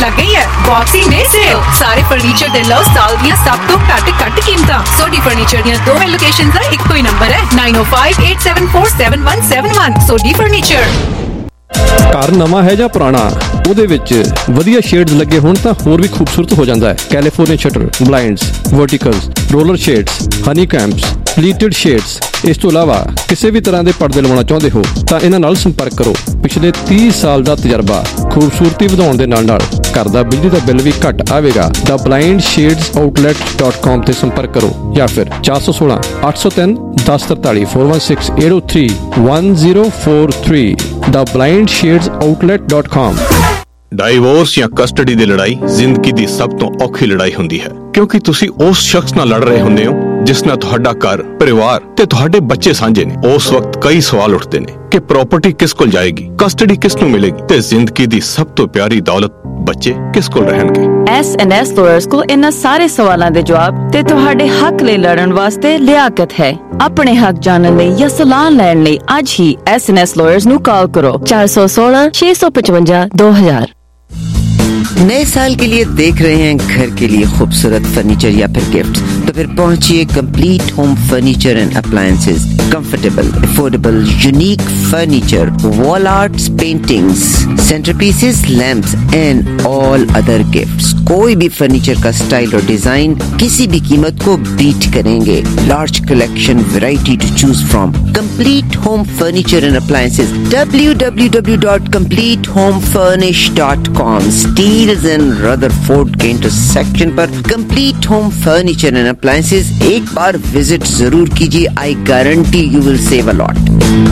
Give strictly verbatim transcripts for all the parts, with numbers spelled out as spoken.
लग गई है बॉक्सिंग डे सेल। सारे फर्नीचर दे लो साल दियां सब तो घट घट कीमतां। सोडी फर्नीचर दियां दो लोकेशंस दा इक्को ही नंबर है नाइन ओ five eight seven four seven one seven one. Sodhi furniture. घर नवां है ਜਾਂ ਪੁਰਾਣਾ ਉਹਦੇ ਵਿੱਚ ਵਧੀਆ ਸ਼ੇਡਸ ਲੱਗੇ ਹੋਣ ਤਾਂ ਹੋਰ ਵੀ ਖੂਬਸੂਰਤ ਹੋ ਜਾਂਦਾ ਹੈ। California shutter, blinds, verticals, roller shades, honeycombs, pleated shades. ਇਸ ਤੋਂ ਇਲਾਵਾ ਕਿਸੇ ਵੀ ਤਰ੍ਹਾਂ ਦੇ ਪਰਦੇ ਲਵਾਉਣਾ ਚਾਹੁੰਦੇ ਹੋ ਤਾਂ ਇਹਨਾਂ ਨਾਲ ਸੰਪਰਕ ਕਰੋ। ਪਿਛਲੇ ਤੀਹ ਸਾਲ ਦਾ ਤਜਰਬਾ, ਖੂਬਸੂਰਤੀ ਵਧਾਉਣ ਦੇ ਨਾਲ ਨਾਲ ਘਰ ਦਾ ਬਿਜਲੀ ਦਾ ਬਿੱਲ ਵੀ ਘੱਟ ਆਵੇਗਾ। ਦਾ blind shades outlet dot com ਤੇ ਸੰਪਰਕ ਕਰੋ ਜਾਂ ਫਿਰ ਚਾਰ ਸੌ ਸੋਲਾਂ ਅੱਠ ਸੌ ਤਿੰਨ ਦਸ ਤਰਤਾਲੀ four one six eight o three one zero four three the blind shades outlet dot com. Divorce ਜਾਂ ਕਸਟਡੀ ਦੀ ਲੜਾਈ ਜ਼ਿੰਦਗੀ ਦੀ ਸਭ ਤੋਂ ਔਖੀ ਲੜਾਈ ਹੁੰਦੀ ਹੈ, ਕਿਉਂਕਿ ਤੁਸੀਂ ਉਸ ਸ਼ਖਸ ਨਾਲ ਲੜ ਰਹੇ ਹੁੰਦੇ ਹੋ ਜਿਸ ਨਾਲ ਤੁਹਾਡਾ ਘਰ, ਪਰਿਵਾਰ ਤੇ ਤੁਹਾਡੇ ਬੱਚੇ ਸਾਂਝੇ ਨੇ। ਉਸ ਵਕਤ ਕਈ ਸਵਾਲ ਉੱਠਦੇ ਨੇ ਕਿ ਪ੍ਰਾਪਰਟੀ ਕਿਸ ਕੋਲ ਜਾਏਗੀ, ਕਸਟਡੀ ਕਿਸ ਨੂੰ ਮਿਲੇਗੀ ਤੇ ਜ਼ਿੰਦਗੀ ਦੀ ਸਭ ਤੋਂ ਪਿਆਰੀ ਦੌਲਤ ਬੱਚੇ ਕਿਸ ਕੋਲ ਰਹਿਣਗੇ। ਐਸ ਐਂਡ ਐਸ ਲਾਇਰਸ ਕੋਲ ਇਹਨਾਂ ਸਾਰੇ ਸਵਾਲਾਂ ਦੇ ਜਵਾਬ ਤੇ ਤੁਹਾਡੇ ਹੱਕ ਲਈ ਲੜਨ ਵਾਸਤੇ ਲਿਆਕਤ ਹੈ। ਆਪਣੇ ਹੱਕ ਜਾਣਨ ਲਈ ਜਾਂ ਸਲਾਹ ਲੈਣ ਲਈ ਅੱਜ ਹੀ ਐਸ ਐਂਡ ਐਸ ਲਾਇਰਸ ਨੂੰ ਕਾਲ ਕਰੋ ਚਾर सौ सोलह छह सौ पचवंजा दो हजार। नए साल के लिए देख रहे हैं घर के लिए खूबसूरत फर्नीचर या फिर गिफ्ट, तो फिर पहुंचिए complete home furniture and appliances. Comfortable, affordable, unique furniture, wall arts, paintings, centrepieces, lamps and all other gifts. कोई भी फर्नीचर का स्टाइल और डिजाइन किसी भी कीमत को बीट करेंगे। Large collection, variety to choose from. Complete home furniture and appliances W W W dot complete home furnish dot com. Steeles and Rutherford के इंटरसेक्शन पर complete home furniture and appliances एक बार visit जरूर कीजिए। I guarantee you will save a lot.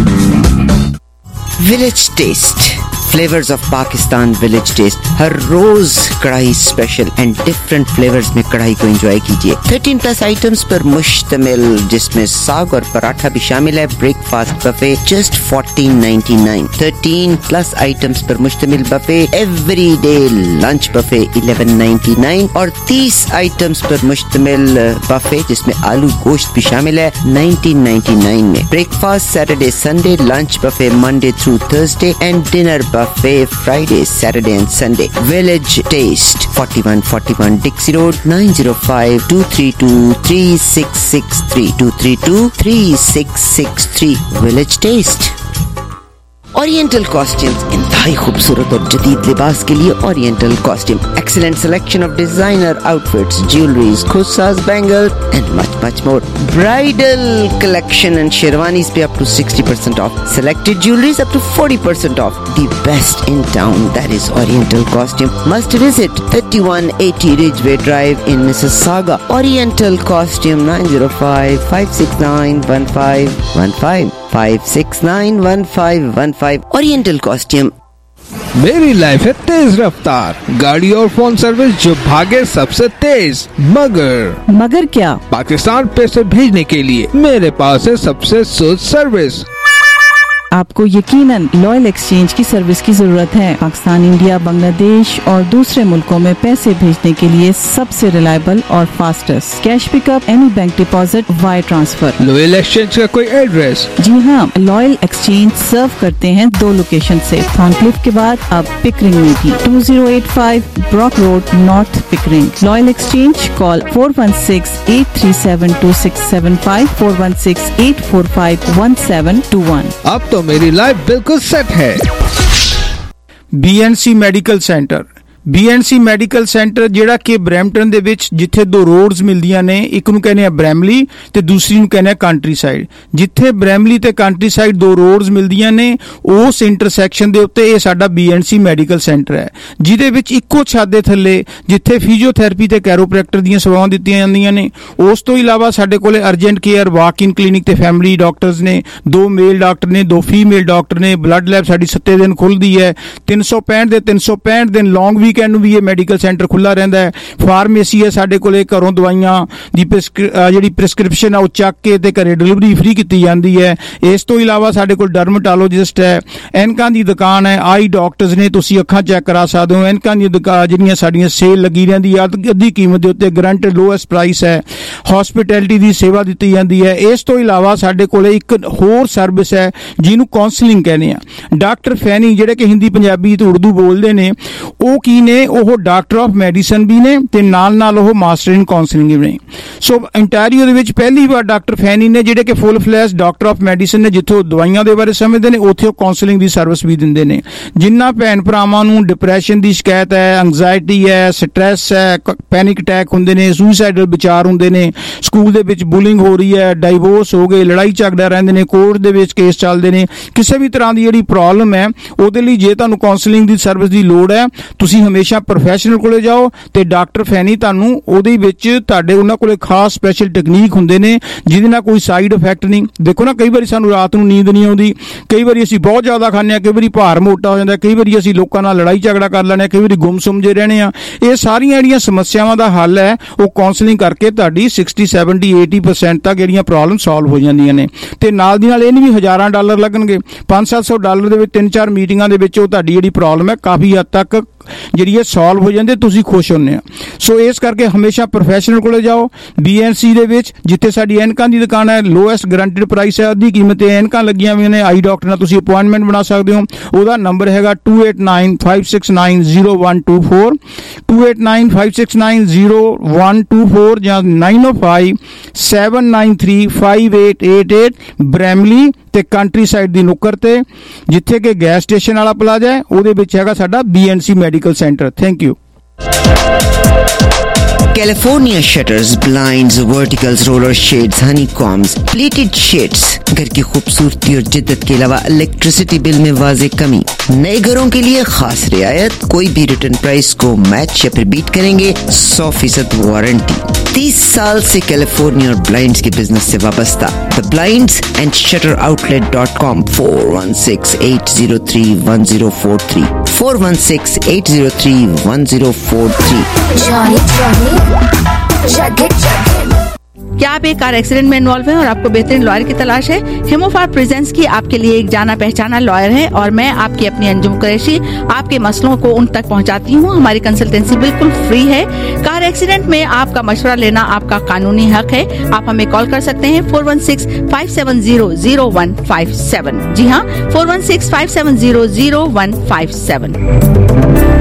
Village taste, flavours of Pakistan. Village taste हर रोज karahi special and different flavours में कढ़ाई को एंजॉय कीजिए। थर्टीन प्लस आइटम्स पर मुश्तमिल, जिसमें साग और पराठा भी शामिल है। Breakfast buffet just fourteen ninety nine. Thirteen plus items पर मुश्तमिल buffet every day lunch buffet eleven ninety nine और तीस आइटम्स पर मुश्तमिल बफे जिसमें आलू गोश्त भी शामिल है नाइनटीन नाइन्टी नाइन में। Breakfast Saturday Sunday, lunch buffet Monday through Thursday and dinner buffet Friday, Saturday and Sunday. Village Taste, forty-one forty-one Dixie Road, nine zero five two three two three six six three two three two three six six three. Village Taste. Oriental costumes, इंतहाई खूबसूरत और जदीद लिबास के लिए oriental costume. Excellent selection of designer outfits, jewelleries, खुस्सास, bangle and much much more. Bridal collection and sherwanis पे up to sixty percent off. Selected jewelleries up to forty percent off. The best in town, that is oriental costume. Must visit thirty-one eighty Ridgeway Drive in Mississauga. Oriental Costume nine zero five five six nine one five one five five six nine one five one five. Oriental Costume. मेरी life है तेज रफ्तार, गाड़ी और phone service जो भागे सबसे तेज। मगर मगर क्या? पाकिस्तान पैसे भेजने के लिए मेरे पास है सबसे सुध सर्विस। आपको यकीनन लॉयल एक्सचेंज की सर्विस की जरूरत है। पाकिस्तान, इंडिया, बांग्लादेश और दूसरे मुल्कों में पैसे भेजने के लिए सबसे रिलायबल और fastest. Cash pickup, any bank deposit, wire transfer. Loyal exchange का कोई एड्रेस? जी हाँ, लॉयल एक्सचेंज सर्व करते हैं दो लोकेशन से, थॉर्नक्लिफ के बाद अब पिकरिंग में भी। Two zero eight five Brock road, north Pickering. Loyal exchange, call four one six eight three seven two six seven five, four one six eight four five one seven two one. अब तो मेरी लाइफ बिल्कुल set है। B N C medical centre, B N C medical centre ਜਿਹੜਾ ਕਿ Brampton ਦੇ ਵਿੱਚ ਜਿੱਥੇ ਦੋ ਰੋਡਸ ਮਿਲਦੀਆਂ ਨੇ, ਇੱਕ ਨੂੰ ਕਹਿੰਦੇ ਆ ਬ੍ਰੈਮਲੀ ਤੇ ਦੂਸਰੀ ਨੂੰ ਕਹਿੰਦੇ ਆ ਕੰਟਰੀ ਸਾਈਡ। ਜਿੱਥੇ ਬ੍ਰੈਮਲੀ ਤੇ ਕੰਟਰੀ ਸਾਈਡ ਦੋ ਰੋਡਸ ਮਿਲਦੀਆਂ ਨੇ ਉਸ ਇੰਟਰਸੈਕਸ਼ਨ ਦੇ ਉੱਤੇ ਇਹ ਸਾਡਾ B N C medical centre ਹੈ, ਜਿਹਦੇ ਵਿੱਚ ਇੱਕੋ ਛੱਤ ਦੇ ਥੱਲੇ ਜਿੱਥੇ ਫਿਜ਼ੀਓਥੈਰੇਪੀ ਤੇ ਕੈਰੋਪ੍ਰੈਕਟਰ ਦੀਆਂ ਸੇਵਾਵਾਂ ਦਿੱਤੀਆਂ ਜਾਂਦੀਆਂ ਨੇ, ਉਸ ਤੋਂ ਇਲਾਵਾ ਸਾਡੇ ਕੋਲੇ urgent care, walk in clinic ਤੇ ਫੈਮਿਲੀ ਡਾਕਟਰਸ ਨੇ, ਦੋ ਮੇਲ ਡਾਕਟਰ ਨੇ, ਦੋ ਫੀਮੇਲ ਡਾਕਟਰ ਨੇ। ਬਲੱਡ ਲੈਬ ਸਾਡੀ ਸੱਤੇ ਦਿਨ ਖੁੱਲਦੀ ਹੈ, ਤਿੰਨ ਸੌ ਪੈਂਹਠ ਦੇ ਤਿੰਨ ਸੌ ਪੈਂਹਠ ਦਿਨ ਲੌਂਗ ਵੀਕਐਂਡ ਨੂੰ ਵੀ ਇਹ ਮੈਡੀਕਲ ਸੈਂਟਰ ਖੁੱਲਾ ਰਹਿੰਦਾ ਹੈ। ਫਾਰਮੇਸੀ ਹੈ ਸਾਡੇ ਕੋਲੇ, ਘਰੋਂ ਦਵਾਈਆਂ ਦੀ ਜਿਹੜੀ ਪ੍ਰਿਸਕ੍ਰਿਪਸ਼ਨ ਆ ਉਹ ਚੱਕ ਕੇ ਤੇ ਘਰੇ ਡਿਲੀਵਰੀ ਫ੍ਰੀ ਕੀਤੀ ਜਾਂਦੀ ਹੈ। ਇਸ ਤੋਂ ਇਲਾਵਾ ਸਾਡੇ ਕੋਲ ਡਰਮਟੋਲੋਜਿਸਟ ਹੈ, ਐਨਕਾਂ ਦੀ ਦੁਕਾਨ ਹੈ, ਆਈ ਡਾਕਟਰਸ ਨੇ, ਤੁਸੀਂ ਅੱਖਾਂ ਚੈੱਕ ਕਰਾ ਸਕਦੇ ਹੋ। ਐਨਕਾਂ ਦੀਆਂ ਦੁਕਾਨ ਜਿਹੜੀਆਂ ਸਾਡੀਆਂ ਸੇਲ ਲੱਗੀ ਰਹਿੰਦੀ ਹੈ, ਅੱਧੀ ਕੀਮਤ ਦੇ ਉੱਤੇ ਗਰੰਟਡ ਲੋਐਸਟ ਪ੍ਰਾਈਸ ਹੈ। ਹੌਸਪਿਟੈਲਿਟੀ ਦੀ ਸੇਵਾ ਦਿੱਤੀ ਜਾਂਦੀ ਹੈ। ਇਸ ਤੋਂ ਇਲਾਵਾ ਸਾਡੇ ਕੋਲੇ ਇੱਕ ਹੋਰ ਸਰਵਿਸ ਹੈ ਜਿਹਨੂੰ ਕਾਉਂਸਲਿੰਗ ਕਹਿੰਦੇ ਆ। ਡਾਕਟਰ ਫੈਨੀ ਜਿਹੜੇ ਕਿ ਹਿੰਦੀ, ਪੰਜਾਬੀ ਤੇ ਉਰਦੂ ਬੋਲਦੇ ਨੇ, ਉਹ ਕੀ ਫੈਨੀ ਨੇ ਉਹ ਡਾਕਟਰ ਆਫ ਮੈਡੀਸਨ ਵੀ ਨੇ ਤੇ ਨਾਲ ਨਾਲ ਉਹ ਮਾਸਟਰ ਇਨ ਕਾਉਂਸਲਿੰਗ ਵੀ ਨੇ। ਸੋ ਇੰਟੈਰੀਓ ਦੇ ਵਿੱਚ ਪਹਿਲੀ ਵਾਰ ਡਾਕਟਰ ਫੈਨੀ ਨੇ ਜਿਹੜੇ ਕਿ full fledged doctor of medicine ਨੇ, ਜਿੱਥੋਂ ਦਵਾਈਆਂ ਦੇ ਬਾਰੇ ਸਮਝਦੇ ਨੇ, ਉੱਥੇ ਉਹ ਕਾਉਂਸਲਿੰਗ ਦੀ ਸਰਵਿਸ ਵੀ ਦਿੰਦੇ ਨੇ। ਜਿਨ੍ਹਾਂ ਭੈਣ ਭਰਾਵਾਂ ਨੂੰ ਡਿਪਰੈਸ਼ਨ ਦੀ ਸ਼ਿਕਾਇਤ ਹੈ, ਐਂਗਜ਼ਾਇਟੀ ਹੈ, ਸਟ੍ਰੈਸ ਹੈ, ਪੈਨਿਕ ਅਟੈਕ ਹੁੰਦੇ ਨੇ, ਸੁਸਾਈਡਲ ਵਿਚਾਰ ਹੁੰਦੇ ਨੇ, ਸਕੂਲ ਦੇ ਵਿੱਚ ਬੁਲਿੰਗ ਹੋ ਰਹੀ ਹੈ, ਡਾਈਵੋਰਸ ਹੋ ਗਏ, ਲੜਾਈ ਝਗੜਾ ਰਹਿੰਦੇ ਨੇ, ਕੋਰਟ ਦੇ ਵਿੱਚ ਕੇਸ ਚੱਲਦੇ ਨੇ, ਕਿਸੇ ਵੀ ਤਰ੍ਹਾਂ ਦੀ ਜਿਹੜੀ ਪ੍ਰੋਬਲਮ ਹੈ ਉਹਦੇ ਲਈ ਜੇ ਤੁਹਾਨੂੰ ਕਾਉਂਸਲਿੰਗ ਦੀ ਸਰਵਿਸ ਦੀ ਲੋੜ ਹੈ, ਤੁਸੀਂ ਹਮੇਸ਼ਾ ਪ੍ਰੋਫੈਸ਼ਨਲ ਕੋਲੇ ਜਾਓ ਤੇ ਡਾਕਟਰ ਫੈਨੀ ਤੁਹਾਨੂੰ ਉਹਦੇ ਵਿੱਚ ਤੁਹਾਡੇ ਉਹਨਾਂ ਕੋਲੇ ਖਾਸ ਸਪੈਸ਼ਲ ਟੈਕਨੀਕ ਹੁੰਦੇ ਨੇ ਜਿਹਦੇ ਨਾਲ ਕੋਈ ਸਾਈਡ ਇਫੈਕਟ ਨਹੀਂ। ਦੇਖੋ ਨਾ, ਕਈ ਵਾਰੀ ਸਾਨੂੰ ਰਾਤ ਨੂੰ ਨੀਂਦ ਨਹੀਂ ਆਉਂਦੀ, ਕਈ ਵਾਰੀ ਅਸੀਂ ਬਹੁਤ ਜ਼ਿਆਦਾ ਖਾਂਦੇ ਹਾਂ, ਕਈ ਵਾਰੀ ਭਾਰ ਮੋਟਾ ਹੋ ਜਾਂਦਾ, ਕਈ ਵਾਰੀ ਅਸੀਂ ਲੋਕਾਂ ਨਾਲ ਲੜਾਈ ਝਗੜਾ ਕਰ ਲੈਂਦੇ ਹਾਂ, ਕਈ ਵਾਰੀ ਗੁੰਮਸੁੰਮ ਜੇ ਰਹਿਣੇ ਆ। ਇਹ ਸਾਰੀਆਂ ਜਿਹੜੀਆਂ ਸਮੱਸਿਆਵਾਂ ਦਾ ਹੱਲ ਹੈ ਉਹ ਕਾਉਂਸਲਿੰਗ ਕਰਕੇ ਤੁਹਾਡੀ ਸਿਕਸਟੀ ਸੈਵਨਟੀ ਏਟੀ ਪਰਸੈਂਟ ਤੱਕ ਜਿਹੜੀਆਂ ਪ੍ਰੋਬਲਮ ਸੋਲਵ ਹੋ ਜਾਂਦੀਆਂ ਨੇ। ਤੇ ਨਾਲ ਦੀ ਨਾਲ ਇਹ ਨਹੀਂ ਵੀ ਹਜ਼ਾਰਾਂ ਡਾਲਰ ਲੱਗਣਗੇ, ਪੰਜ ਸੱਤ ਸੌ ਡਾਲਰ ਦੇ ਵਿੱਚ ਤਿੰਨ ਚਾਰ ਮੀਟਿੰਗਾਂ ਦੇ ਵਿੱਚ ਉਹ ਤੁਹਾਡੀ ਜਿਹੜੀ ਪ੍ਰੋਬਲਮ ਹੈ ਕਾਫੀ ਹੱਦ ਤੱਕ ਜਿਹੜੀ ਹੈ ਸੋਲਵ ਹੋ ਜਾਂਦੀ, ਤੁਸੀਂ ਖੁਸ਼ ਹੁੰਦੇ ਆ। ਸੋ ਇਸ ਕਰਕੇ ਹਮੇਸ਼ਾ ਪ੍ਰੋਫੈਸ਼ਨਲ ਕੋਲੇ ਜਾਓ। ਬੀ ਐਨ ਸੀ ਦੇ ਵਿੱਚ ਜਿੱਥੇ ਸਾਡੀ ਐਨਕਾਂ ਦੀ ਦੁਕਾਨ ਹੈ, ਲੋਐਸਟ ਗਰੰਟਿਡ ਪ੍ਰਾਈਸ ਹੈ, ਅੱਧੀ ਕੀਮਤ ਤੇ ਐਨਕਾਂ ਲੱਗੀਆਂ ਹੋਈਆਂ ਨੇ। ਆਈ ਡਾਕਟਰ ਨਾਲ ਤੁਸੀਂ ਅਪਾਇੰਟਮੈਂਟ ਬਣਾ ਸਕਦੇ ਹੋ। ਉਹਦਾ ਨੰਬਰ ਹੈਗਾ two eight nine five six nine zero one two four two eight nine five six nine zero one two four ਜਾਂ nine o five seven nine three five eight eight eight Bramalea ਤੇ countryside ਦੀ ਨੁੱਕਰ ਤੇ ਜਿੱਥੇ ਕਿ gas station ਵਾਲਾ plaza ਹੈ, ਉਹਦੇ ਵਿੱਚ ਹੈਗਾ ਸਾਡਾ B N C medical centre. Thank you. California shutters, blinds, verticals, roller shades, honeycombs, pleated shades। घर की खूबसूरती और जिद्दत के अलावा इलेक्ट्रिसिटी बिल में वाज़े कमी। नए घरों के लिए खास रियायत, कोई भी रिटर्न प्राइस को मैच या फिर बीट करेंगे, सौ फीसद वारंटी। तीस साल से कैलिफोर्निया और ब्लाइंड्स के बिजनेस से वाबस्ता। The blinds and shutter outlet dot com four one six eight zero three one zero four three four one six eight zero three one zero four three. क्या आप एक कार एक्सीडेंट में involve हैं और आपको बेहतरीन लॉयर की तलाश है? हिमोफार प्रेजेंस की आपके लिए एक जाना पहचाना लॉयर है और मैं आपकी अपनी अंजुम कुरैशी आपके मसलों को उन तक पहुंचाती हूं। हमारी कंसल्टेंसी बिल्कुल फ्री है। कार एक्सीडेंट में आपका मशवरा लेना आपका कानूनी हक है। आप हमें कॉल कर सकते हैं four one six five seven zero zero one five seven. जी हाँ, four one six five seven zero zero one five seven.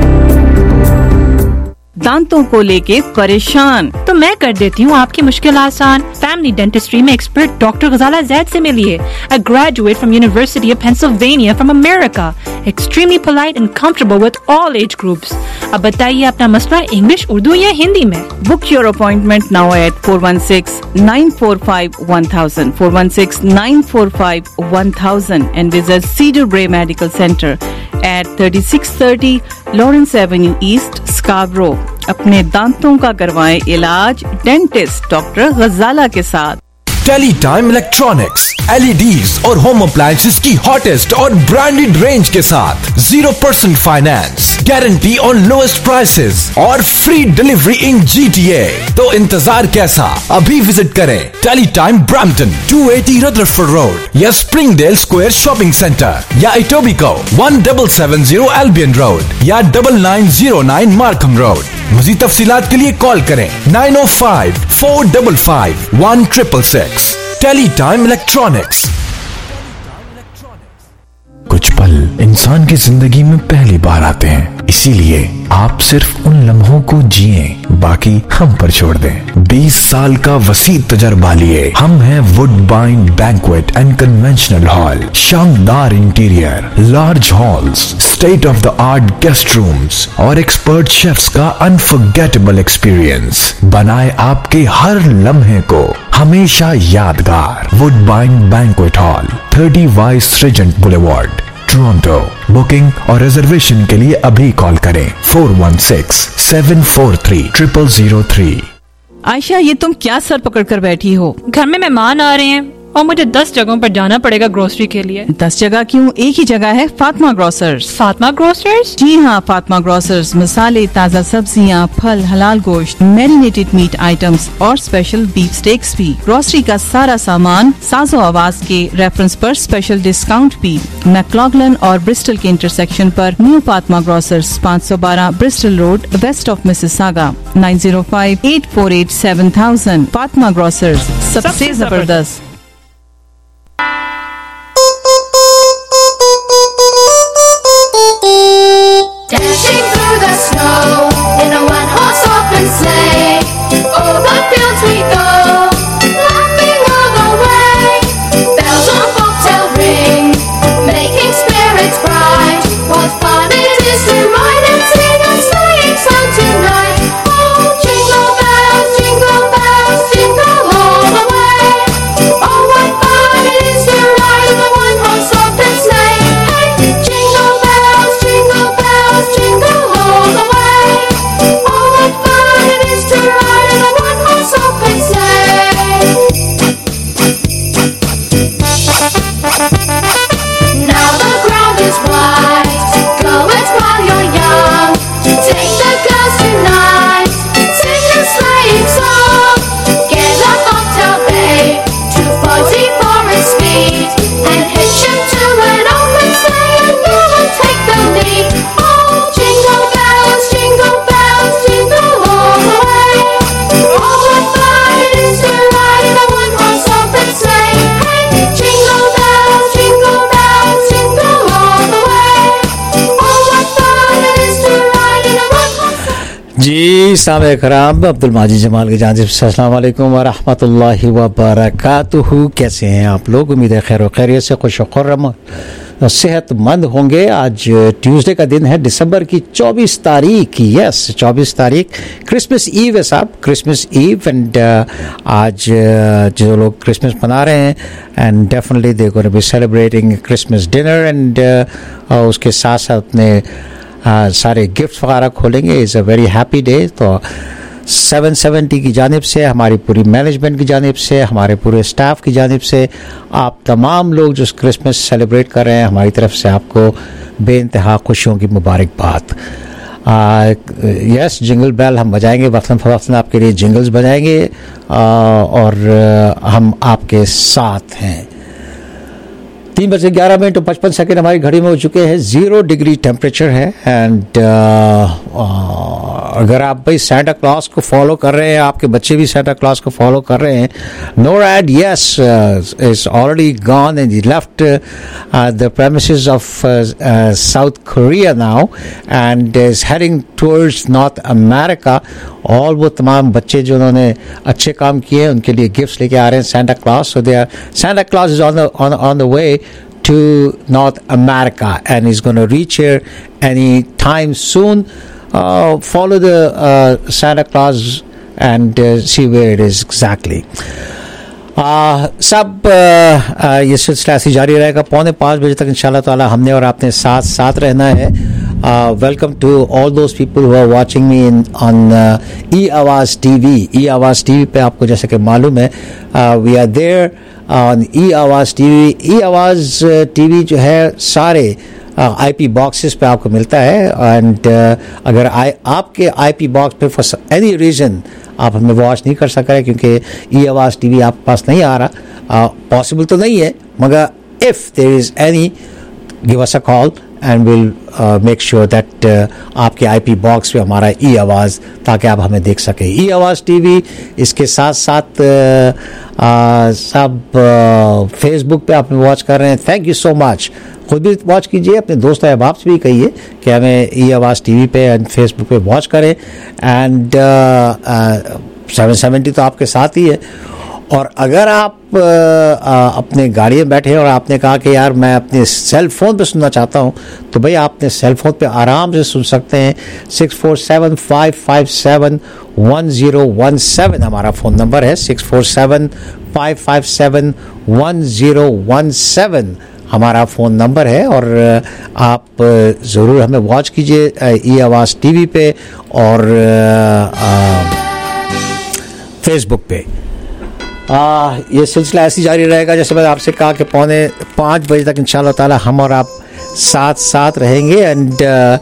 दांतों को लेके परेशान? तो मैं कर देती हूँ आपकी मुश्किल आसान। फैमिली डेंटिस्ट्री में एक्सपर्ट डॉक्टर गजाला जैद से मिलिए। A graduate from University of Pennsylvania from America, extremely polite and comfortable with all age groups. अब बताइए अपना मसला इंग्लिश, उर्दू या हिंदी में। Book your appointment now at four one six nine four five one thousand four one six nine four five one thousand and visit Cedar Bray Medical Center at thirty-six thirty Lawrence Avenue East, Scarborough। अपने दांतों का करवाएं इलाज dentist doctor Ghazala के साथ। Tele time electronics, L E Ds और home appliances की hottest और ब्रांडेड रेंज के साथ zero percent finance, guarantee on lowest prices और free delivery in G T A. तो इंतजार कैसा, अभी विजिट करें tele time Brampton two eighty Rutherford road या स्प्रिंगडेल स्क्वायर शॉपिंग सेंटर या Etobicoke one double seven zero Albion road या double nine zero nine Markham road. मज़ीद तफसीलात के लिए कॉल करें नाइन ओ five four double five one triple six. Tele time electronics. कुछ पल इंसान की जिंदगी में पहली बार आते हैं, इसीलिए आप सिर्फ उन लम्हों को जिए, बाकी हम पर छोड़ दें। बीस साल का वसी तजर्बा लिए हम हैं Woodbine banquet and conventional hall. शानदार interior, large halls, state of the art guest rooms और एक्सपर्ट शेफ्स का अनफॉरगेटेबल एक्सपीरियंस बनाए आपके हर लम्हे को हमेशा यादगार। Woodbine banquet hall, thirty vice regent boulevard, Toronto. Booking और रिजर्वेशन के लिए अभी कॉल करें four one six seven four three triple zero three. Ayesha, ये तुम क्या सर पकड़ कर बैठी हो? घर में मेहमान आ रहे हैं और मुझे दस जगहों पर जाना पड़ेगा ग्रोसरी के लिए। दस जगह क्यों, एक ही जगह है, फातिमा ग्रोसर्स। फातिमा ग्रोसर्स? जी हाँ, फातिमा ग्रोसर्स मसाले, ताज़ा सब्जियाँ, फल, हलाल गोश्त, मैरिनेटेड मीट आइटम्स और स्पेशल बीफ स्टेक्स भी। ग्रोसरी का सारा सामान साजो आवाज के रेफरेंस पर स्पेशल डिस्काउंट भी। मैक्लॉगलन और ब्रिस्टल के इंटरसेक्शन पर न्यू फातिमा ग्रोसर्स, पाँच सौ बारह Bristol road, west of Mississauga, nine zero five eight four eight seven thousand. Fatima grocers, सबसे जबरदस्त। Dashing through the snow just tonight. Sing a sleighing song. Get a cocktail, babe. two forty-four at speed. And hitch him to an open sleigh and go and take the lead. Oh, jingle bells, jingle bells, jingle all the way. Oh, what fun it is to ride in a one-horse open sleigh. Hey, jingle bells, jingle bells, jingle all the way. Oh, what fun it is to ride in a one-horse open sleigh. जी सामे कराम, अब्दुल माजिद जमाल की जानिब से अस्सलाम वालेकुम व रहमतुल्लाहि व बरकातुहू। कैसे हैं आप लोग? उम्मीद है खैर व खैरियत से, खुश व खुर्रम सेहतमंद होंगे। आज ट्यूसडे का दिन है, दिसंबर की चौबीस तारीख। यस, चौबीस तारीख क्रिसमस ईव है साहब, क्रिसमस ईव। एंड आज uh, जो लोग क्रिसमस मना रहे हैं, and definitely they gonna be celebrating Christmas dinner, and उसके साथ साथ अपने Uh, सारे गिफ्ट वगैरह खोलेंगे। Is a very happy day. तो सेवन सेवेंटी की जानिब से, हमारी पूरी मैनेजमेंट की जानिब से, हमारे पूरे स्टाफ की जानिब से, आप तमाम लोग जो क्रिसमस सेलिब्रेट कर रहे हैं, हमारी तरफ से आपको बेइंतहा खुशियों की मुबारकबाद। यस, जिंगल बेल हम बजाएंगे, वक्तन फवक्तन आपके लिए जिंगल्स बजाएंगे, uh, और uh, हम आपके साथ हैं। तीन बजे ग्यारह मिनट और पचपन सेकेंड हमारी घड़ी में हो चुके हैं। जीरो डिग्री टेम्परेचर है। एंड अगर आप भाई सेंटा क्लॉज को फॉलो कर रहे हैं, आपके बच्चे भी सेंटा क्लॉज को फॉलो कर रहे हैं, NORAD yes is already gone and he left the premises of South Korea now and is heading towards North America. और वो तमाम बच्चे जो उन्होंने अच्छे काम किए हैं, उनके लिए गिफ्ट्स लेके आ रहे हैं Santa Claus. So they are Santa Claus is on the on on the way to North America and is going to reach here any time soon. Uh, follow the uh, Santa Claus and uh, see where it is exactly. Uh, सब uh, uh, ये सिलसिला ऐसे जारी रहेगा। पौने पाँच बजे तक इंशाल्लाह ताला हमने और आपने साथ साथ रहना है। Welcome to all those people who are watching me in on E आवाज़ टीवी। ई आवाज़ टीवी पे आपको जैसे कि मालूम है, we are there on E आवाज़ टीवी। ई आवाज़ टीवी जो है सारे आई पी बॉक्सेस पे आपको मिलता है। एंड uh, अगर आई आपके आई पी बॉक्स पे फॉर एनी रीज़न आप हमें वॉच नहीं कर सक रहे क्योंकि ई आवाज़ टीवी आपके पास नहीं आ रहा, पॉसिबल uh, तो नहीं है, मगर if there is any give us a call and will make sure that आपके आईपी बॉक्स पे हमारा ई आवाज़, ताकि आप हमें देख सकें। ई आवाज़ टीवी इसके साथ साथ uh, uh, सब फेसबुक uh, पे आप वॉच कर रहे हैं, थैंक यू सो मच। खुद भी वॉच कीजिए, अपने दोस्त अहबाब से भी कहिए कि हमें ई आवाज़ टीवी पे एंड फेसबुक पे वॉच करें। एंड सेवन सेवेंटी तो आपके साथ ही है। और अगर आप आ, आ, अपने गाड़ी में बैठे और आपने कहा कि यार मैं अपने सेल फ़ोन पे सुनना चाहता हूँ, तो भाई आप अपने सेल फ़ोन पे आराम से सुन सकते हैं। Six four seven five five seven one zero one seven हमारा फ़ोन नंबर है। Six four seven five five seven one zero one seven हमारा फ़ोन नंबर है। और आप ज़रूर हमें वॉच कीजिए ई आवाज़ टीवी पे और फेसबुक पे। आ, ये सिलसिला ऐसी जारी रहेगा जैसे मैंने आपसे कहा कि पौने पाँच बजे तक इंशाल्लाह ताला हम और आप साथ साथ रहेंगे। And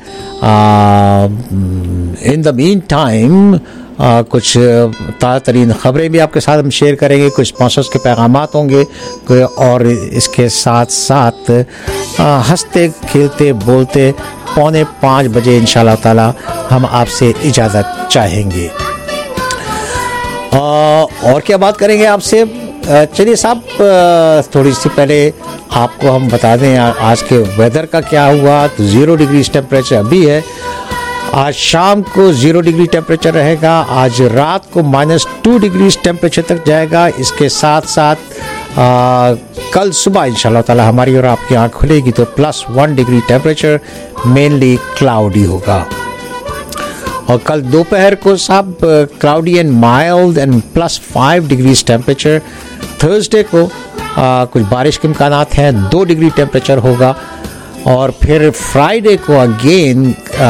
in the mean time कुछ ताज़ा तरीन ख़बरें भी आपके साथ हम शेयर करेंगे, कुछ स्पॉन्सर्स के पैगामात होंगे, और इसके साथ साथ हंसते खेलते बोलते पौने पाँच बजे इंशाल्लाह ताला हम आपसे इजाज़त चाहेंगे। आ, और क्या बात करेंगे आपसे? चलिए साहब, थोड़ी सी पहले आपको हम बता दें आज के वेदर का क्या हुआ। तो ज़ीरो डिग्री टेम्परेचर अभी है। आज शाम को ज़ीरो डिग्री टेम्परेचर रहेगा। आज रात को माइनस टू डिग्री टेम्परेचर तक जाएगा। इसके साथ साथ आ, कल सुबह इंशाल्लाह ताला हमारी और आपकी आँख खुलेगी तो plus one degree temperature, mainly cloudy होगा। और कल दोपहर को साहब cloudy and mild and plus five degree temperature. Thursday को आ, कुछ बारिश के इम्कानात हैं, दो डिग्री टेम्परेचर होगा। और फिर फ्राइडे को अगेन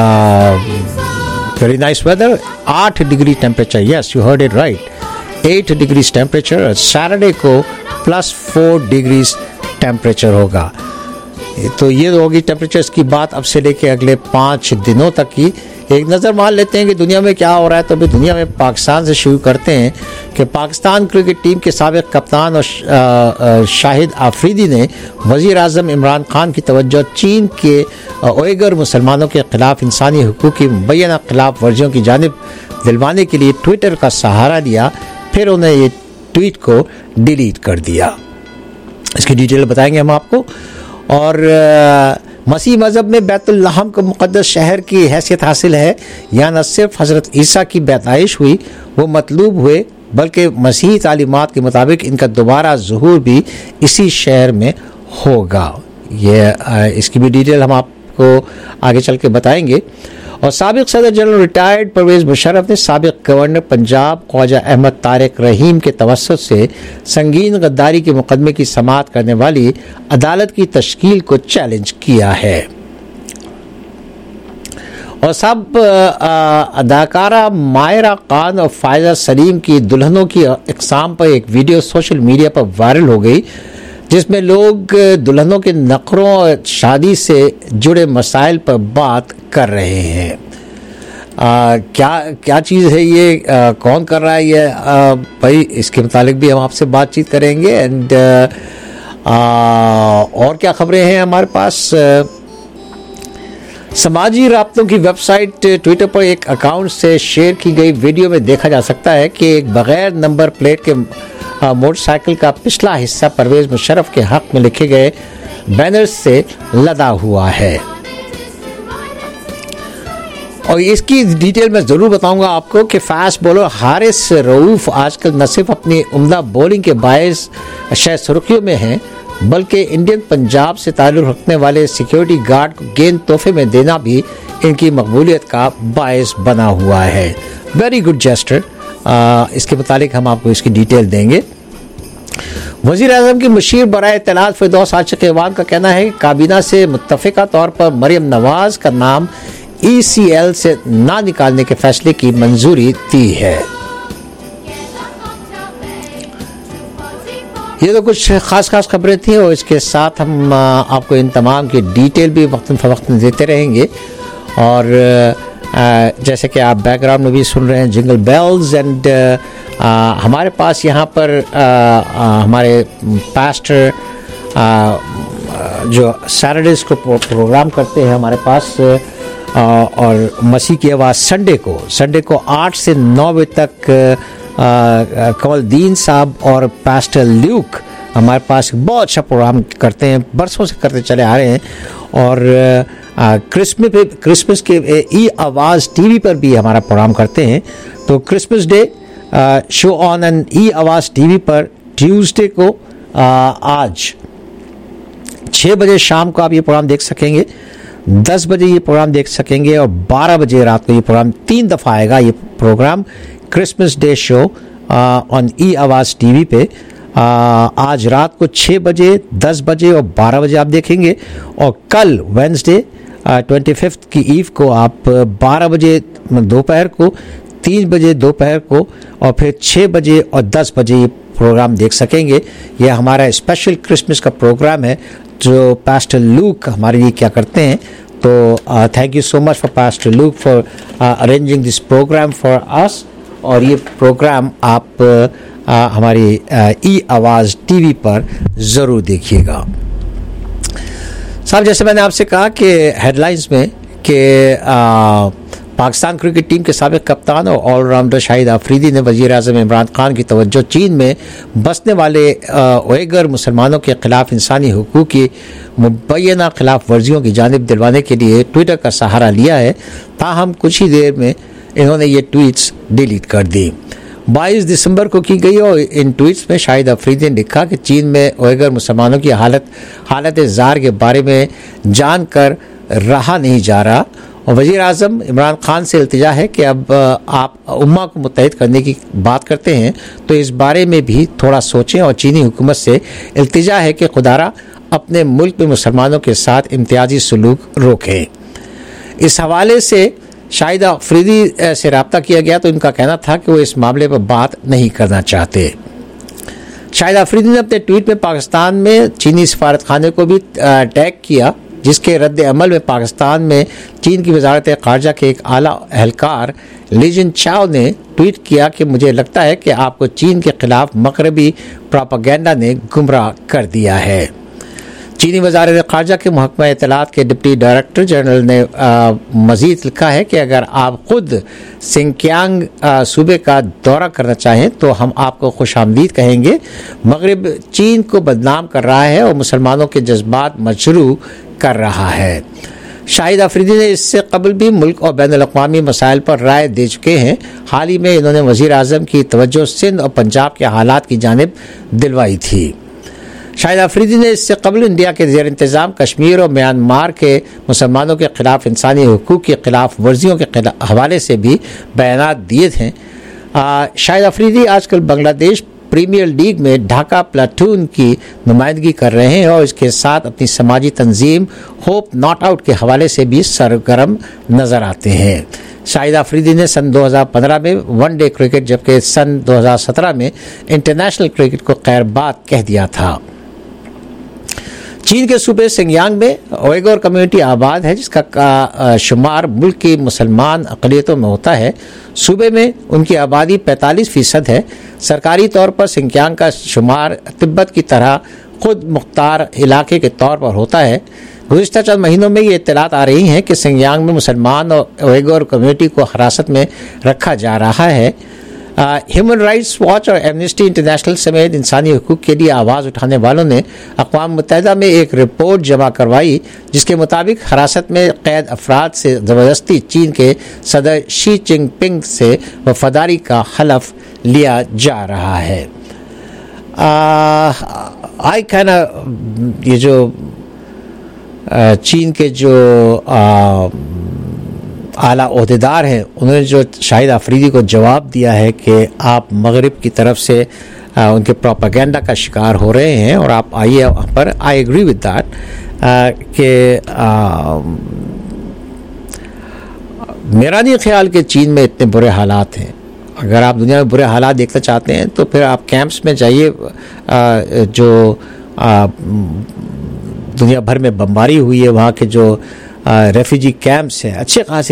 वेरी नाइस वेदर, आठ degree temperature. Yes, you heard it right, eight degree temperature. Saturday को प्लस फोर डिग्री टेम्परेचर होगा। तो ये होगी टेम्परेचर्स की बात अब से लेके अगले पाँच दिनों तक की, एक नज़र मार लेते हैं कि दुनिया में क्या हो रहा है। तो अभी दुनिया में पाकिस्तान से शुरू करते हैं कि पाकिस्तान क्रिकेट टीम के साबिक कप्तान और शाहिद आफरीदी ने वज़ीर आज़म इमरान खान की तवज्जो चीन के उइगर मुसलमानों के खिलाफ इंसानी हुकूक की मुबैना खिलाफ वर्जियों की जानिब दिलवाने के लिए ट्विटर का सहारा लिया, फिर उन्हें ये ट्वीट को डिलीट कर दिया। इसकी डिटेल बताएंगे हम आपको। और मसीह मज़हब में बैतुल लहम को मुक़द्दस शहर की हैसियत हासिल है। यहाँ न सिर्फ हज़रत ईसा की पैदाइश हुई, वो मतलूब हुए, बल्कि मसीही तालीमात के मुताबिक इनका दोबारा ज़ुहूर भी इसी शहर में होगा। ये इसकी भी डिटेल हम आपको आगे चल के बताएंगे। और साबिक सदर जनरल रिटायर्ड परवेज़ मुशर्रफ ने साबिक गवर्नर पंजाब ख्वाजा अहमद तारिक रहीम के तवस्सुत से संगीन गद्दारी के मुकदमे की समाअत करने वाली अदालत की तश्कील को चैलेंज किया है। और सब अदाकारा मायरा खान और फायजा सलीम की दुल्हनों की इक़साम पर एक वीडियो सोशल मीडिया पर वायरल हो गई, जिसमें लोग दुल्हनों के नखरों और शादी से जुड़े मसाइल पर बात कर रहे हैं। आ, क्या क्या चीज़ है ये, आ, कौन कर रहा है ये, आ, भाई इसके मुतालिक भी हम आपसे बातचीत करेंगे। एंड और क्या खबरें हैं हमारे पास। आ, समाजी राब्तों की वेबसाइट ट्विटर पर एक अकाउंट से शेयर की गई वीडियो में देखा जा सकता है कि एक बगैर नंबर प्लेट के मोटरसाइकिल का पिछला हिस्सा परवेज़ मुशर्रफ के हक में लिखे गए बैनर्स से लदा हुआ है। और इसकी डिटेल मैं ज़रूर बताऊंगा आपको कि फास्ट बॉलर हारिस रऊफ आजकल न सिर्फ अपनी उम्दा बॉलिंग के बायस शायद सुर्खियों में हैं, बल्कि इंडियन पंजाब से ताल्लुक़ रखने वाले सिक्योरिटी गार्ड को गेंद तोहफे में देना भी इनकी मकबूलियत का बायस बना हुआ है। Very good gesture. इसके मुतालिक हम आपको इसकी डिटेल देंगे। वज़ीर आज़म की मुशीर बराए इत्तलात फिरदौस आशिक़ ऐवान का कहना है कि काबीना से मुत्तफ़िका तौर पर मरियम नवाज का नाम ई सी एल से ना निकालने के फैसले की मंजूरी दी है। ये तो कुछ खास खास खबरें थी और इसके साथ हम आपको इन तमाम की डिटेल भी वक्तन फ़वक्तन देते रहेंगे। और जैसे कि आप बैकग्राउंड में भी सुन रहे हैं जिंगल बेल्स। एंड हमारे पास यहाँ पर आ, आ, हमारे पास्टर जो सैटरडेज को प्रोग्राम करते हैं हमारे पास, आ, और मसीह की आवाज़ संडे को संडे को आठ से नौ बजे तक कमलदीन साहब और पास्टर ल्यूक हमारे पास बहुत अच्छा प्रोग्राम करते हैं, बरसों से करते चले आ रहे हैं। और क्रिसमस पे क्रिसमस के ई आवाज़ टीवी पर भी हमारा प्रोग्राम करते हैं। तो Christmas day show on N E आवाज़ टीवी पर ट्यूसडे को आ, आज छः बजे शाम को आप ये प्रोग्राम देख सकेंगे, दस बजे ये प्रोग्राम देख सकेंगे और बारह बजे रात को ये प्रोग्राम तीन दफ़ा आएगा। ये program Christmas day show on E आवाज़ टीवी पे आ, आज रात को छः बजे, दस बजे और बारह बजे आप देखेंगे। और कल वेंसडे ट्वेंटी फिफ्थ की ईव को आप बारह बजे दोपहर को, तीन बजे दोपहर को और फिर छः बजे और दस बजे ये प्रोग्राम देख सकेंगे। यह हमारा स्पेशल क्रिसमस का प्रोग्राम है जो पास्टर लूक हमारे लिए क्या करते हैं। तो thank you so much for pastor Luke for arranging this program for us. और ये प्रोग्राम आप uh, हमारी ई आवाज़ टीवी पर ज़रूर देखिएगा। साहब, जैसे मैंने आपसे कहा कि हेडलाइंस में कि पाकिस्तान क्रिकेट टीम के साबिक कप्तान और ऑलराउंडर शाहिद आफरीदी ने वज़ीर आज़म इमरान खान की तवज्जो चीन में बसने वाले उइगर मुसलमानों के खिलाफ इंसानी हुकूक की मुबैना खिलाफ वर्जियों की जानिब दिलवाने के लिए ट्विटर का सहारा लिया है। ताहम कुछ ही देर में इन्होंने ये ट्वीट्स डिलीट कर दी। बाईस दिसंबर को की गई और इन ट्वीट्स में शाहिद अफरीदी ने लिखा कि चीन में उइगर मुसलमानों की हालत हालत ज़ार के बारे में जान कर रहा नहीं जा रहा और वज़ीर आज़म इमरान खान से इल्तिजा है कि अब आप उम्मा को मुत्तहिद करने की बात करते हैं तो इस बारे में भी थोड़ा सोचें और चीनी हुकूमत से इल्तिजा है कि खुदारा अपने मुल्क में मुसलमानों के साथ इम्तियाजी सलूक रोकें। इस हवाले से शाहिद अफरीदी से रब्ता किया गया तो इनका कहना था कि वो इस मामले पर बात नहीं करना चाहते। शाहिद अफरीदी ने अपने ट्वीट में पाकिस्तान में चीनी सफारत खाने को भी टैग किया जिसके रद्द अमल में पाकिस्तान में चीन की वजारत ख़ारजा के एक आला एहलकार लीजन चाओ ने ट्वीट किया कि मुझे लगता है कि आपको चीन के खिलाफ मगरबी प्रोपेगेंडा ने गुमराह कर दिया है। चीनी वजारत ख़ारजा के महकमा इत्तलात के डिप्टी डायरेक्टर जनरल ने मज़ीद लिखा है कि अगर आप खुद सिंकियांग सूबे का दौरा करना चाहें तो हम आपको खुशामदीद कहेंगे। मगरब चीन को बदनाम कर रहा है और मुसलमानों के जज्बात मजरू कर रहा है। शाहिद अफरीदी ने इससे कबल भी मुल्क और बैन अल-अक़वामी मसाइल पर राय दे चुके हैं। हाल ही में इन्होंने वज़ीर आज़म की तवज्जो सिंध और पंजाब के हालात की जानिब दिलवाई थी। शाहिद अफरीदी ने इससे कबल इंडिया के ज़ेर इंतज़ाम कश्मीर और म्यांमार के मुसलमानों के खिलाफ इंसानी हुकूक की खिलाफ वर्जियों के हवाले से भी बयानात दिए थे। शाहिद अफरीदी आजकल बांग्लादेश प्रीमियर लीग में ढाका प्लाटून की नुमाइंदगी कर रहे हैं और इसके साथ अपनी समाजी तंजीम होप नॉट आउट के हवाले से भी सरगर्म नज़र आते हैं। शाहिद अफरीदी ने सन दो हज़ार पंद्रह में वनडे क्रिकेट जबकि सन दो हज़ार सत्रह में इंटरनेशनल क्रिकेट को खैरबाद कह दिया था। चीन के सूबे सिंकियांग में उइगर कम्युनिटी आबाद है जिसका शुमार मुल्क की मुसलमान अक़लियतों में होता है। सूबे में उनकी आबादी पैंतालीस फीसद है। सरकारी तौर पर सिंकियांग का शुमार तिब्बत की तरह खुद मुख्तार इलाके के तौर पर होता है। गुज़िश्ता चंद महीनों में ये इत्तलात आ रही हैं कि सिंकियांग में मुसलमान और उइगर कम्युनिटी को हिरासत में रखा जा रहा है। ह्यूमन राइट्स वॉच और एमनेस्टी इंटरनेशनल समेत इंसानी हुकूक के लिए आवाज़ उठाने वालों ने अक़वाम मुत्तहिदा में एक रिपोर्ट जमा करवाई जिसके मुताबिक हिरासत में कैद अफराद से ज़बरदस्ती चीन के सदर शी जिनपिंग से वफादारी का हलफ लिया जा रहा है। आई कैन ये जो आ, चीन के जो आ, आला ओहदेदार हैं उन्होंने जो शाहिद अफरीदी को जवाब दिया है कि आप मगरिब की तरफ से आ, उनके प्रोपेगेंडा का शिकार हो रहे हैं और आप आइए वहाँ पर। आई एग्री विद दैट कि मेरा नहीं ख्याल कि चीन में इतने बुरे हालात हैं। अगर आप दुनिया में बुरे हालात देखना चाहते हैं तो फिर आप कैंप्स में जाइए जो आ, दुनिया भर में बमबारी हुई है। वहाँ के जो रेफ्यूजी कैंप्स हैं अच्छे खासे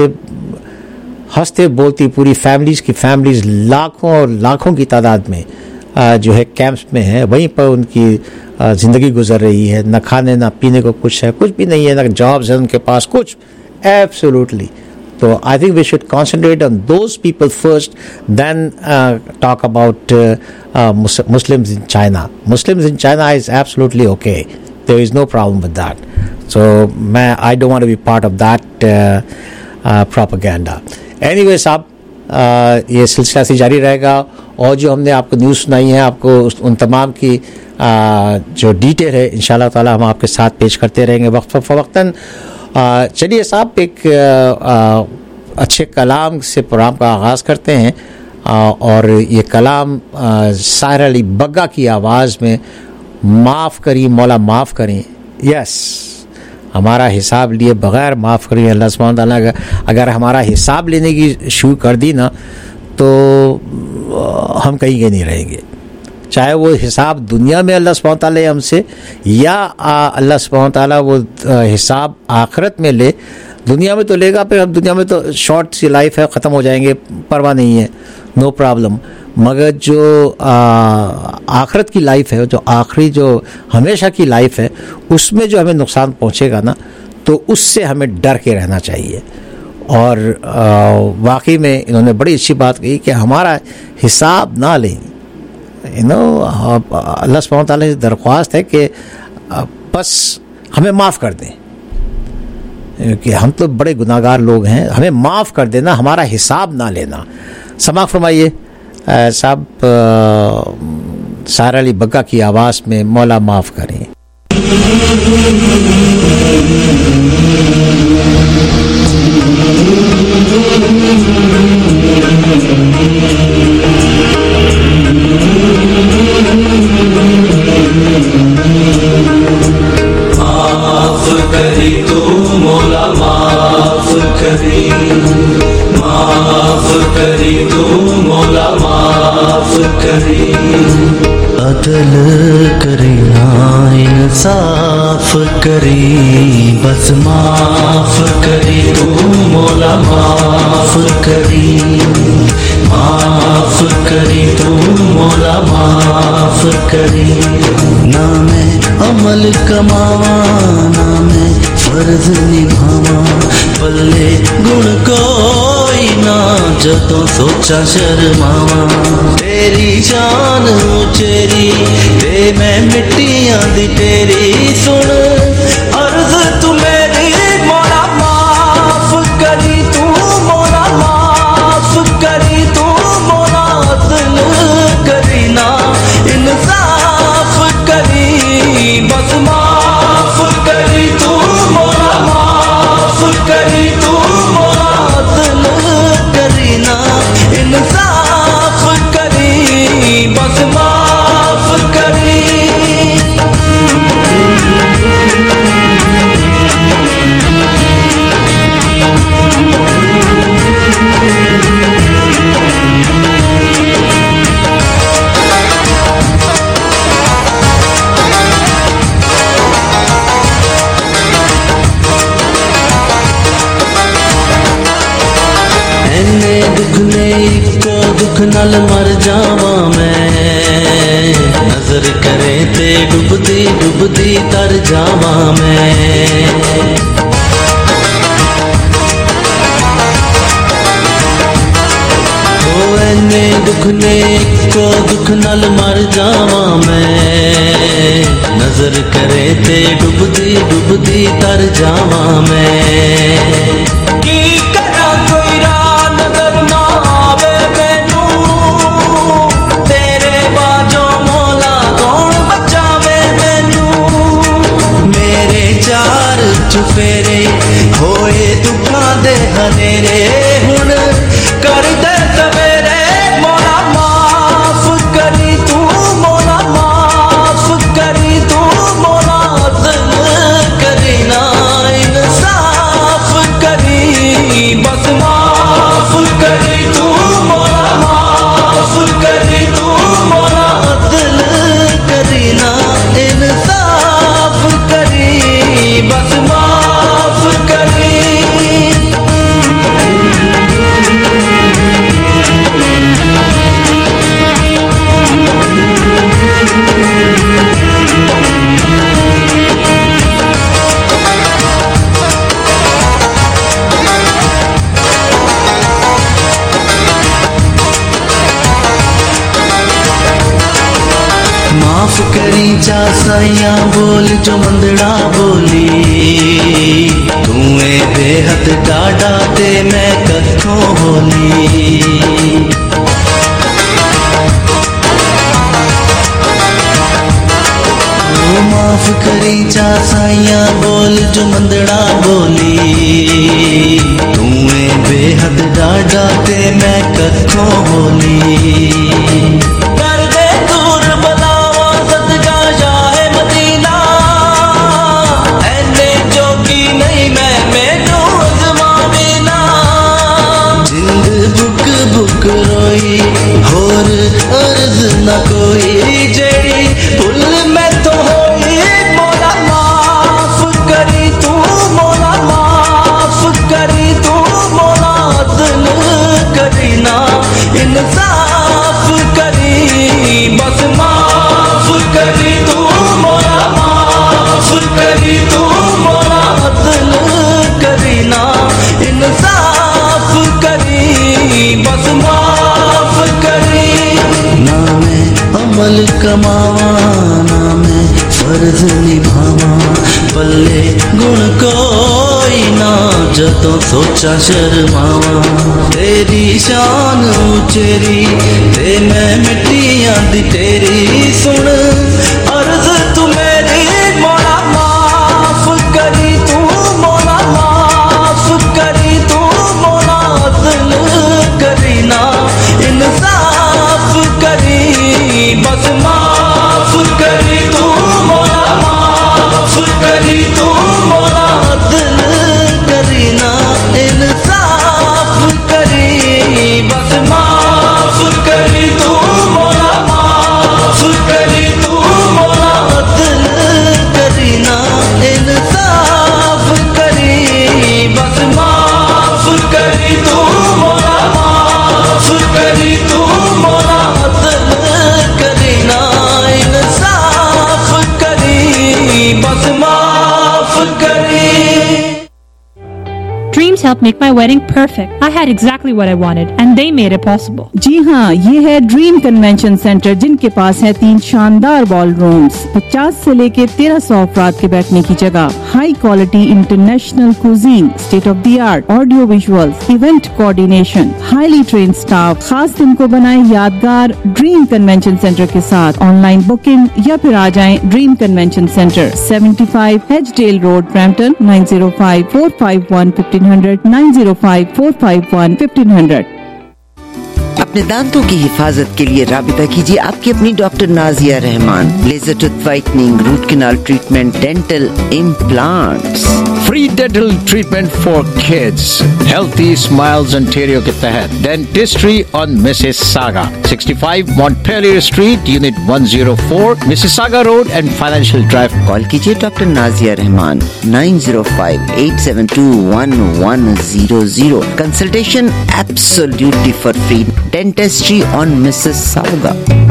हंसते बोलती पूरी फैमिलीज़ की फैमिलीज़ लाखों और लाखों की तादाद में आ, जो है कैंप्स में है। वहीं पर उनकी ज़िंदगी गुजर रही है। न खाने ना पीने को कुछ है, कुछ भी नहीं है, ना जॉब्स है उनके पास कुछ एब्सोल्युटली। तो I think we should concentrate on those people first then talk about Muslims in China. Muslims in China is absolutely okay, there is no problem with that. So मैं I don't want to be part of that uh, uh, propaganda. Anyway साहब uh, ये सिलसिला से जारी रहेगा और जो हमने आपको न्यूज़ सुनाई है आपको उन तमाम की uh, जो डिटेल है इंशाल्लाह ताला हम आपके साथ पेश करते रहेंगे वक्त फ़वक्तन। uh, चलिए साहब एक uh, uh, अच्छे कलाम से प्रोग्राम का आगाज़ करते हैं uh, और ये कलाम uh, साहिर अली बग्गा की आवाज़ में माफ़ करी मौला माफ़ करें। यस हमारा हिसाब लिए बग़ैर माफ़ करिए अल्लाह सुब्हान तआला। अगर हमारा हिसाब लेने की शुरू कर दी ना तो हम कहीं के नहीं रहेंगे। चाहे वो हिसाब दुनिया में अल्लाह सुब्हान तआला ले हमसे या अल्लाह सुब्हान तआला वो हिसाब आखिरत में ले। दुनिया में तो लेगा, फिर अब दुनिया में तो शॉर्ट सी लाइफ है, ख़त्म हो जाएंगे, परवाह नहीं है, नो प्रॉब्लम। मगर जो आखिरत की लाइफ है, जो आखिरी जो हमेशा की लाइफ है, उसमें जो हमें नुकसान पहुंचेगा ना तो उससे हमें डर के रहना चाहिए। और वाकई में इन्होंने बड़ी अच्छी बात कही कि हमारा हिसाब ना लें। यू नो अल्लाह सुब्हानहू व तआला से दरख्वास्त है कि बस हमें माफ़ कर दें कि हम तो बड़े गुनाहगार लोग हैं, हमें माफ़ कर देना, हमारा हिसाब ना लेना। समाअत फरमाइए साहब साहिर अली बग्गा की आवाज़ में मौला माफ़ करें। माफ़ करी तू मौला माफ़ करी, माफ़ करी तू मौला माफ़ माफ करी अदल करी ना इंसाफ करी बस माफ करी तू मौला माफ करी माफ करी तू मौला माफ करी ना मैं अमल कमावा ना मैं फर्ज निभावा पल्ले गुण कोई ना जदों सोचा शर्मावा तेरी शान उचेरी ते मैं मिट्टियां दी तेरी सुन अर्ज तू मेरी मौला माफ करी तू मौला माफ करी तू मौला अदल करी ना इंसाफ करी बस माफ करी तू मौला माफ करी तू मौला अदल करी ना इंसाफ करी बस माफ करी एने दुख ने इको दुख नाल मर जावा मैं नजर करे ते डुबदी डुबदी तर जावा मैं ओ एने दुख ने इको दुख नाल मर जावा मैं नजर करे ते डुबदी डुबदी तर जावा मैं की करा कोई राह नजर ना आवे मैनू तेरे बाजों मौला कौन बचावे मैनू मेरे चार चुफेरे होए दुखा दे हनेरे हुण कर दे सवेरे मौला माफ करी तू मौला माफ करी तू मौला अदल करी ना इंसाफ करी बस माफ करी तू मौला माफ करी तू मौला अदल करी ना इंसाफ करी बस माफ करी माफ करी चा साइया बोल जो मंदड़ा बोली तू ए बेहद डाडा ते मैं कथों होली ओ माफ करी चा साइया बोल जो मंदड़ा बोली तू ए बेहद डाडा ते मैं कथों होली कर दे दूर बनावा सदका शाह मदीना ऐने जोगी नहीं मैं मैनू अजमावे ना जिंद बुक बुक रोई होर अर्ज न कोई जेड़ी भुल मैं तो होई मौला माफ करी तू मौला माफ करी तू मौला अदल करी ना इंसाफ करी बस माफ करी तू मौला माफ करी तू मौला अदल करी ना इंसाफ करी बस माफ करी ना मैं अमल कमावा ना मैं फर्ज निभावा पल्ले गुण कोई ना जदों सोचा शर्मावा तेरी शान उचेरी ते मैं मिट्टियां दी तेरी सुन अर्ज तू मेरी मौला माफ करी तू मौला माफ करी तू मौला अदल करी ना इंसाफ करी बस माफ करी तू मौला माफ करी तू मौला अदल करी ना इंसाफ करी बस माफ करी तू helped make my wedding perfect. I had exactly what I wanted, and they made it possible. जी हाँ, ये है ड्रीम कन्वेंशन सेंटर, जिनके पास है तीन शानदार बॉल रूम्स, पचास से लेके तेरह सौ अफराद के बैठने की जगह, high quality international cuisine, state of the art audio visuals, event coordination, highly train staff. खास दिन को बनाए यादगार ड्रीम कन्वेंशन सेंटर के साथ। ऑनलाइन बुकिंग या फिर आ जाएं ड्रीम कन्वेंशन सेंटर, पचहत्तर Hedgedale Road, Brampton, nine zero five four five one fifteen hundred, nine zero five four five one fifteen hundred. अपने दांतों की हिफाजत के लिए राबिता कीजिए आपकी अपनी doctor Nazia Rahman. Laser tooth whitening, root canal treatment, dental implants, free dental treatment for kids, Healthy Smiles Ontario के तहत dentistry on Mississauga, sixty five Montpellier Street, unit one zero four, Mississauga Road and Financial Drive. Call कीजिए doctor Nazia Rahman nine zero five eight seven two one one zero zero. Consultation absolutely for free. Dentistry on Mississauga.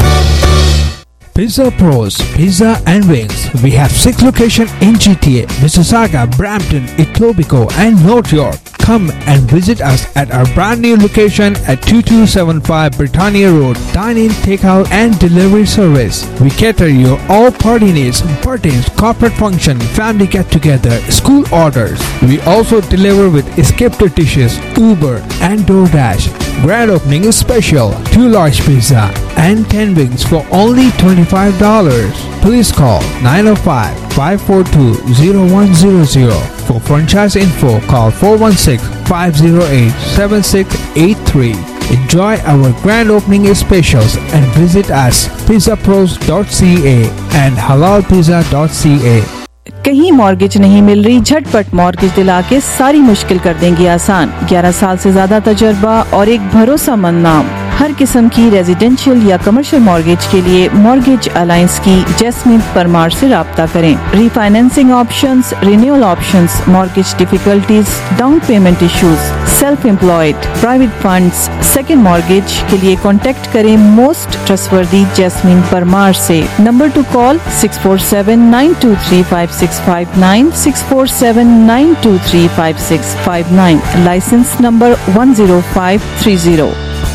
Pizza Pros, Pizza and Wings. We have six locations in G T A, Mississauga, Brampton, Etobicoke and North York. Come and visit us at our brand new location at two two seven five Britannia Road. Dine-in, takeout and delivery service. We cater your all party needs, birthdays, corporate function, family get-together, school orders. We also deliver with escaped dishes, Uber and DoorDash. Grand opening is special. Two large pizza and ten wings for only twenty-five dollars. Please call nine oh five, five four two, zero one zero zero. For franchise info, call four one six, five zero eight, seven six eight three. Enjoy our grand opening specials and visit us pizza pros dot c a and halal pizza dot c a. कहीं mortgage नहीं मिल रही, झटपट mortgage दिला के सारी मुश्किल कर देंगे आसान। ग्यारह साल से ज्यादा तजुर्बा और एक भरोसेमंद नाम। हर किस्म की रेजिडेंशियल या कमर्शियल मॉर्गेज के लिए मॉर्गेज अलायंस की जैस्मिन परमार से राब्ता करें। Refinancing options, renewal options, mortgage difficulties, down payment issues, self employed, private funds, second mortgage के लिए कॉन्टेक्ट करें मोस्ट ट्रस्टवर्दी जैस्मिन परमार से। Number to call six four seven nine two three five six five nine, six four seven nine two three five six five nine. Licence number one zero five three zero.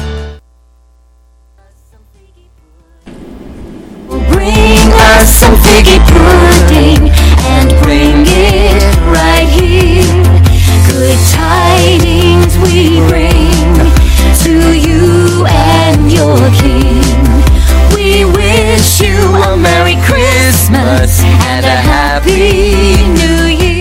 Bring us some figgy pudding and bring it right here. Good tidings we bring to you and your king. We wish you a Merry Christmas and a Happy New Year.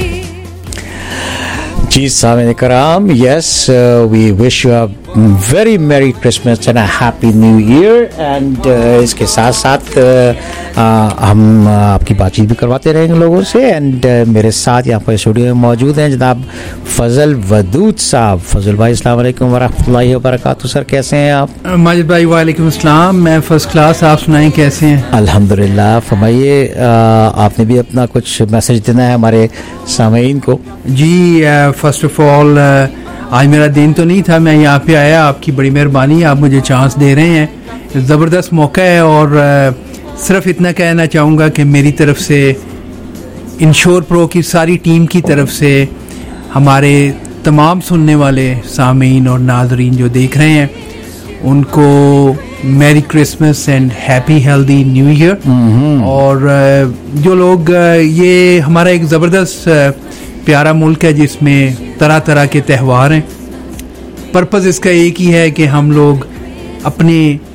जी सामने कराम, yes, uh, we wish you a very Merry Christmas and a Happy New Year. And uh, इसके साथ साथ uh, uh, हम uh, आपकी बातचीत भी करवाते रहेंगे लोगों से। एंड uh, मेरे साथ यहाँ पर स्टूडियो में मौजूद हैं जनाब फजल वदूद साहब। फजल भाई अस्सलाम वालेकुम वरहमतुल्लाहि वबरकातुहू। सर कैसे हैं आप? माजिद भाई वालेकुम अस्सलाम, मैं फर्स्ट क्लास। आप सुनाएं कैसे हैं? अल्हम्दुलिल्लाह। फरमाइए, आपने भी अपना कुछ मैसेज देना है हमारे सामीन को? जी, फर्स्ट ऑफ ऑल आज मेरा दिन तो नहीं था, मैं यहाँ पे आया, आपकी बड़ी मेहरबानी, आप मुझे चांस दे रहे हैं, ज़बरदस्त मौका है। और सिर्फ इतना कहना चाहूँगा कि मेरी तरफ से, इंश्योर प्रो की सारी टीम की तरफ से, हमारे तमाम सुनने वाले सामीन और नाजरीन जो देख रहे हैं, उनको merry Christmas and happy healthy New Year. और जो लोग, ये हमारा एक ज़बरदस्त प्यारा मुल्क है जिसमें तरह तरह के त्यौहार हैं। पर्पज़ इसका एक ही है कि हम लोग अपने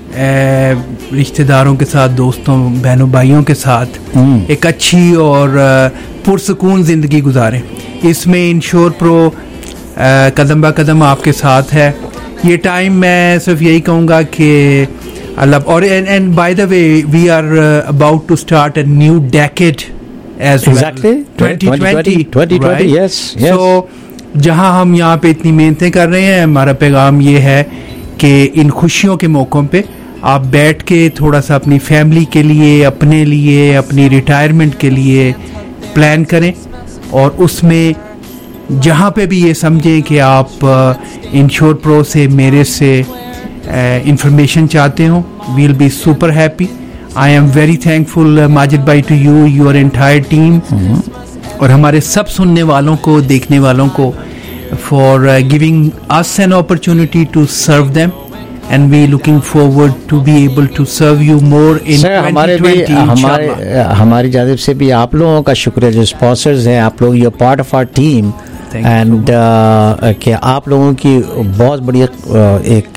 रिश्तेदारों के साथ, दोस्तों, बहनों भाइयों के साथ एक अच्छी और पुरसकून ज़िंदगी गुजारें। इसमें इंश्योर प्रो कदम ब कदम आपके साथ है। ये टाइम मैं सिर्फ यही कहूँगा कि अल्लाह, और and by the way we are about to start a new decade as well. Exactly. twenty twenty, twenty twenty, yes, yes. So जहाँ हम यहाँ पे इतनी मेहनतें कर रहे हैं, हमारा पैगाम ये है कि इन खुशियों के मौक़ों पे आप बैठ के थोड़ा सा अपनी फैमिली के लिए, अपने लिए, अपनी रिटायरमेंट के लिए प्लान करें। और उसमें जहाँ पे भी ये समझें कि आप इंश्योर प्रो से, मेरे से इंफॉर्मेशन चाहते हो, will be super happy. I am very thankful, uh, Majid bhai, to you, your entire team, और हमारे सब सुनने वालों को, देखने वालों को for uh, giving us an opportunity to serve them, and we looking forward to be able to serve you more in sir हमारे भी हमारे हमारी जानिब से भी आप लोगों का शुक्रिया जो स्पॉन्सर्स हैं, आप लोग, you are part of our team, and कि आप लोगों की बहुत बड़ी uh, एक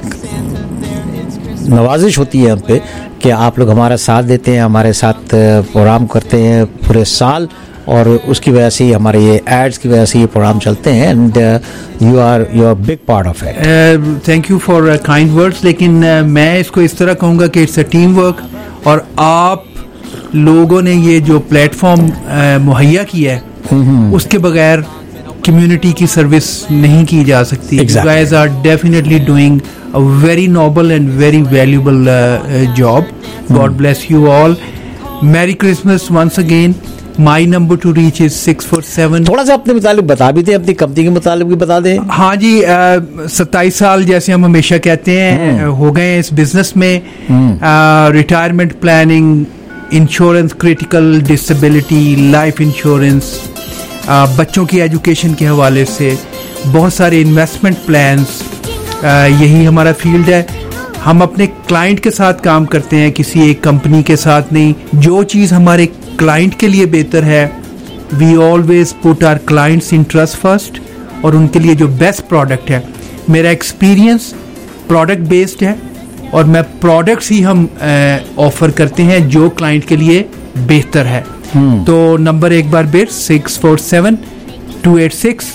नवाजिश होती है हम पे कि आप लोग हमारा साथ देते हैं, हमारे साथ प्रोग्राम करते हैं पूरे साल, और उसकी वजह से ही हमारे ये एड्स की वजह से ये प्रोग्राम चलते हैं, and you are you are big part of it. Thank you for kind words, लेकिन uh, मैं इसको इस तरह कहूँगा कि इट्स अ टीम वर्क, और आप लोगों ने ये जो प्लेटफॉर्म uh, मुहैया किया है उसके बगैर कम्युनिटी की सर्विस नहीं की जा सकती. You guys are definitely doing a very noble and very valuable uh, uh, job. God bless you all. Merry Christmas once again. My number to reach is six four seven. थोड़ा सा अपने मुतालिक बता भी दें, अपनी कंपनी के मुतालिक भी बता दें. हाँ जी, सत्ताईस साल जैसे हम हमेशा कहते हैं हो गए हैं इस बिजनेस में. Retirement planning, insurance, critical disability, life insurance, बच्चों की एजुकेशन के हवाले से बहुत सारे इन्वेस्टमेंट प्लान्स, यही हमारा फील्ड है. हम अपने क्लाइंट के साथ काम करते हैं, किसी एक कंपनी के साथ नहीं. जो चीज़ हमारे क्लाइंट के लिए बेहतर है, we always put our clients interest first, और उनके लिए जो बेस्ट प्रोडक्ट है. मेरा एक्सपीरियंस प्रोडक्ट बेस्ड है, और मैं प्रोडक्ट्स ही हम ऑफर करते हैं जो क्लाइंट के लिए बेहतर है. तो नंबर एक बार बेर six four seven two eight six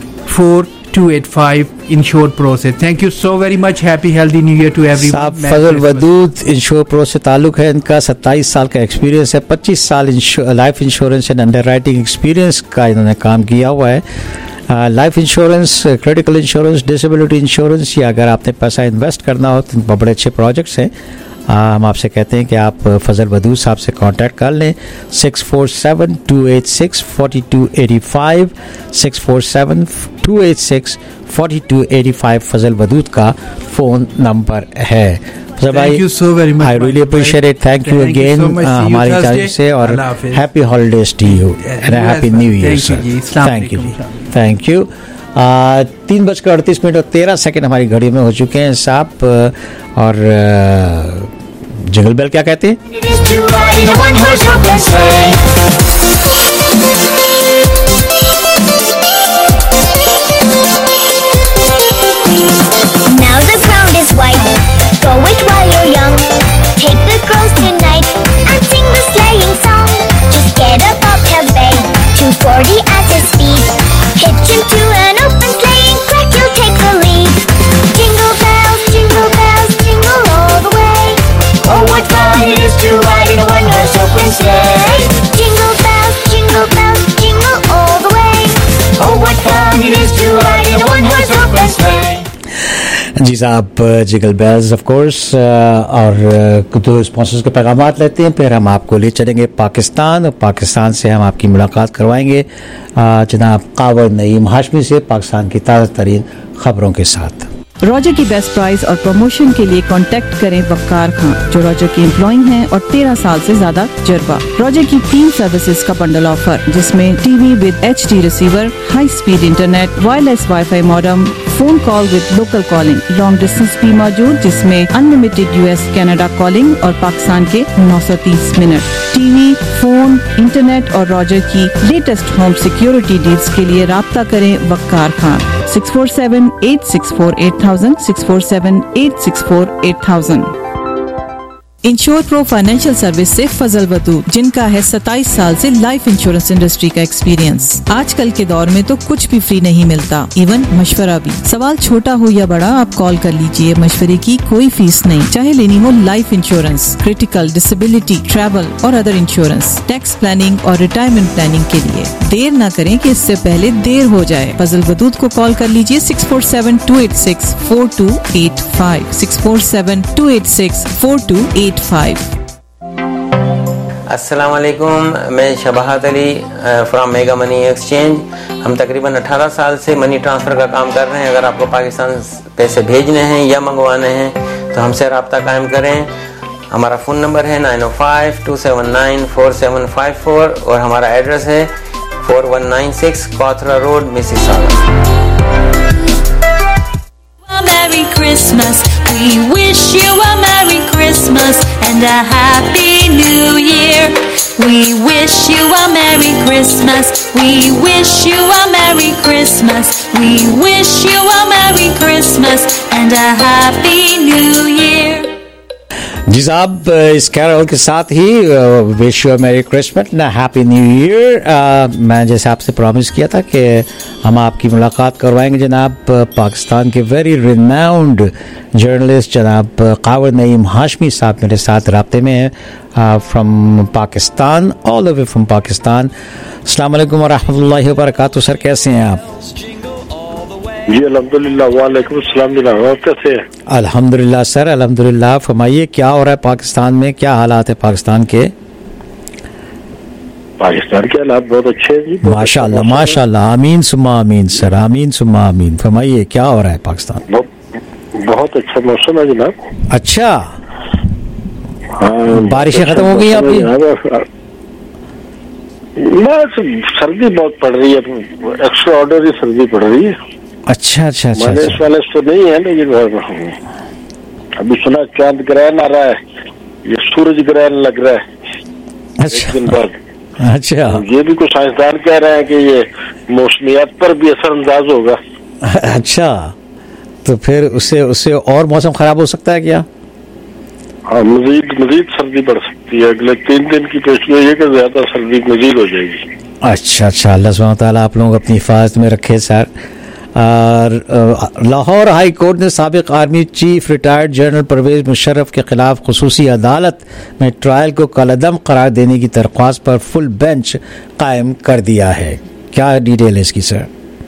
four two eight five Insure Pro से. Thank you so very much. Happy healthy New Year to everyone. साहब फजल वदूद इंश्योर प्रो से ताल्लुक है, इनका सत्ताईस साल का एक्सपीरियंस है, पच्चीस साल life insurance and underwriting experience का इन्होंने काम किया हुआ है. Life insurance, critical insurance, disability insurance, या अगर आपने पैसा इन्वेस्ट करना हो तो बड़े अच्छे प्रोजेक्ट्स हैं. आ, हम आपसे कहते हैं कि आप फजल वदूद साहब से कांटेक्ट कर लें. Six four seven two eight six forty two eighty five six four seven two eight six forty two eighty five Fazal Wadood का फ़ोन नंबर है. Thank you so very much. I really appreciate it. Thank you again. हमारी तरफ से, और happy holidays to you and happy New Year. Thank you, thank you. तीन बजकर अड़तीस minute और तेरह सेकंड हमारी घड़ी में हो चुके हैं साहब. और जिंगल बेल क्या कहते हैं? Now the ground is white. Go it while you're young. Take the girls tonight and sing the sleighing song. Just get up up her bay. two forty at his speed. Hitch him to an open sleigh and crack, you'll take the lead. Jingle bells, jingle bells, jingle all the way. Oh, what fun it is to ride in a one-horse open sleigh. Jingle bells, jingle bells, jingle all the way. Oh, what fun it is to ride in a one-horse open sleigh. जी साहब, jiggle bells of course. और दो sponsors के पैगामात लेते हैं, फिर हम आपको ले चलेंगे पाकिस्तान, और पाकिस्तान से हम आपकी मुलाकात करवाएंगे जनाब कावर नईम हाशमी से पाकिस्तान की ताज़ा तरीन खबरों के साथ. रॉजर की बेस्ट प्राइस और प्रमोशन के लिए कांटेक्ट करें वक्कार खान, जो रॉजर के एम्प्लॉय हैं और तेरह साल से ज्यादा तजुर्बा. रॉजर की तीन सर्विसेज का बंडल ऑफर, जिसमें TV with H D receiver, high speed internet, wireless WiFi modem, phone call with local calling, long distance भी मौजूद, जिसमें अनलिमिटेड यूएस कनाडा कॉलिंग और पाकिस्तान के नौ सौ तीस मिनट. टीवी, फोन, इंटरनेट और रॉजर की लेटेस्ट होम सिक्योरिटी डील्स के लिए राब्ता करें Waqar Khan. Six four seven eight six four eight thousand six four seven eight six four eight thousand. Insure Pro financial service से फजल वदूद, जिनका है सत्ताईस साल से लाइफ इंश्योरेंस इंडस्ट्री का एक्सपीरियंस. आजकल के दौर में तो कुछ भी फ्री नहीं मिलता, इवन मशवरा भी. सवाल छोटा हो या बड़ा, आप कॉल कर लीजिए. मशवरे की कोई फीस नहीं, चाहे लेनी हो life insurance, critical, disability, travel और अदर इंश्योरेंस, टैक्स प्लानिंग और रिटायरमेंट प्लानिंग के लिए. देर न करें कि इससे पहले देर हो जाए. फजल वदूद को कॉल कर लीजिए six four seven two eight six four two eight five six four seven two eight six four two eight five. अस्सलाम वालेकुम, मैं Shabahat Ali from Mega Money Exchange. हम तकरीबन अठारह साल से मनी ट्रांसफ़र का काम कर रहे हैं. अगर आपको पाकिस्तान पैसे भेजने हैं या मंगवाने हैं तो हमसे रब्ता कायम करें. हमारा फ़ोन नंबर है नाइन ओ five two seven nine four seven five four और हमारा एड्रेस है four one nine six Cawthra Road, Mississauga. A Merry Christmas. We wish you a Merry Christmas and a Happy New Year. We wish you a Merry Christmas. We wish you a Merry Christmas. We wish you a Merry Christmas and a Happy New Year. जी साहब, इस carol के साथ ही wish you merry Christmas ना happy New Year. मैं जैसे आपसे प्रॉमिस किया था कि हम आपकी मुलाकात करवाएंगे जनाब पाकिस्तान के वेरी रिनाउंड जर्नलिस्ट जनाब कावर नईम हाशमी साहब मेरे साथ राब्ते में हैं from Pakistan, all the way from Pakistan. अस्सलाम वालेकुम व रहमतुल्लाहि व बरकातहू। सर कैसे हैं आप? जी अल्हम्दुलिल्लाह, वालेकुम सलाम जनाब, आप कैसे हैं? अल्हम्दुलिल्लाह सर, अल्हम्दुलिल्लाह। फरमाइए क्या हो रहा है पाकिस्तान में, क्या हालात है पाकिस्तान के? पाकिस्तान के हालात बहुत अच्छे हैं जी, माशाअल्लाह माशाअल्लाह, आमीन सुम्मा आमीन सर, आमीन सुम्मा आमीन। फरमाइए क्या हो रहा है पाकिस्तान? बहुत बहुत अच्छा मौसम है जनाब। अच्छा, हाँ, बारिशें खत्म हो गई आपकी? बस सर्दी बहुत पड़ रही है, एक्स्ट्रा ऑर्डनरी सर्दी पड़ रही है। अच्छा अच्छा अच्छा, माइनस वाइनस तो नहीं है, लेकिन अभी सुना चांद ग्रहण आ रहा है, ये सूरज ग्रहण लग रहा है अच्छा, एक दिन बाद। अच्छा, ये भी कुछ साइंसदान कह रहे हैं कि ये मौसमियात पर भी असरअंदाज होगा। अच्छा, तो फिर उससे उससे और मौसम खराब हो सकता है क्या? हाँ, मजीद मजीद सर्दी बढ़ सकती है। अगले तीन दिन की पेशगोई है कि ज्यादा सर्दी मजीद हो जाएगी। अच्छा अच्छा, अल्लाह सुब्हानहू तआला आप लोगों को अपनी हिफाजत में रखे सर। और लाहौर हाई कोर्ट ने साबिक army chief retired general Pervez Musharraf के खिलाफ खुसूसी अदालत में ट्रायल को कलअदम करार देने की दरख्वास्त पर फुल बेंच कायम कर दिया है। क्या डिटेल है इसकी सर?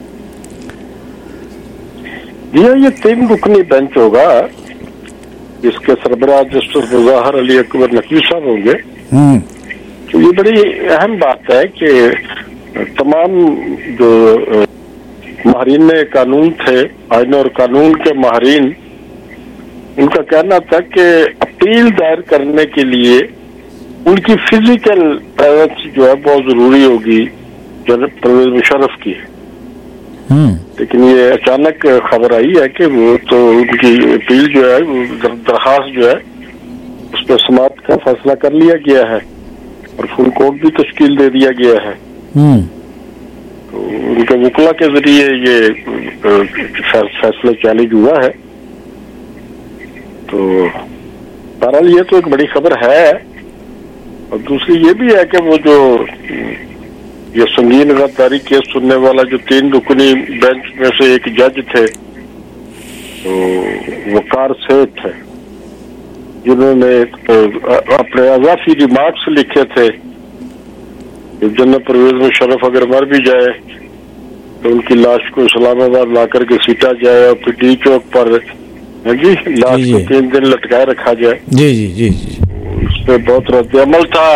ये तीन रुकनी बेंच होगा, इसके सरबराह जस्टिस मुज़ाहर अली अकबर नकवी साहब होंगे। तो ये बड़ी अहम बात है कि तमाम जो माहिरीन कानून थे, आईन और कानून के माहिरीन, उनका कहना था कि अपील दायर करने के लिए उनकी फिजिकल प्रेजेंस जो है बहुत जरूरी होगी जनरल परवेज मुशर्रफ की। लेकिन ये अचानक खबर आई है कि वो तो उनकी अपील जो है, दरखास्त जो है, उस पर समाअत का फैसला कर लिया गया है और फुल कोर्ट भी तश्कील दे दिया गया है। तो उनके वकला के जरिए ये फैसला चैलेंज हुआ है। तो बहरहाल ये तो एक बड़ी खबर है। और दूसरी ये भी है कि वो जो ये संगीन गद्दारी केस सुनने वाला जो तीन रुकनी बेंच में से एक जज थे, तो वकार सेठ है, जिन्होंने अपने अजाफी रिमार्क्स लिखे थे जनरल परवेज मुशर्रफ अगर मर भी जाए तो उनकी लाश को इस्लामाबाद ला करके सीटा जाए और फिर डी चौक पर जी लाश को तीन दिन लटकाए रखा जाए। जी जी जी जी, इस पे बहुत रद्द अमल था,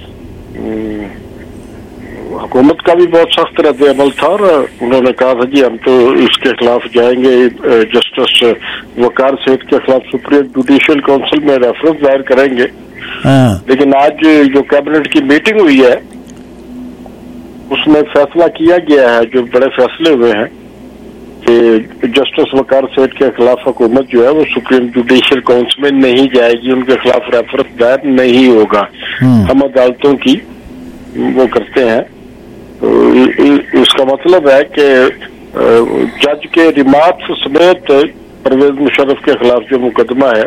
हुकूमत का भी बहुत सख्त रद्द अमल था और उन्होंने कहा था जी हम तो इसके खिलाफ जाएंगे, जस्टिस वकार सेठ के खिलाफ सुप्रीम जुडिशियल काउंसिल में रेफरेंस दायर करेंगे। लेकिन आज जो कैबिनेट की मीटिंग हुई है उसमें फैसला किया गया है, जो बड़े फैसले हुए हैं कि जस्टिस वकार सेठ के खिलाफ हुकूमत जो है वो सुप्रीम जुडिशियल काउंसिल में नहीं जाएगी, उनके खिलाफ रेफरेंस दायर नहीं होगा। हम अदालतों की वो करते हैं। तो इसका मतलब है कि जज के रिमार्क्स समेत परवेज मुशर्रफ के खिलाफ जो मुकदमा है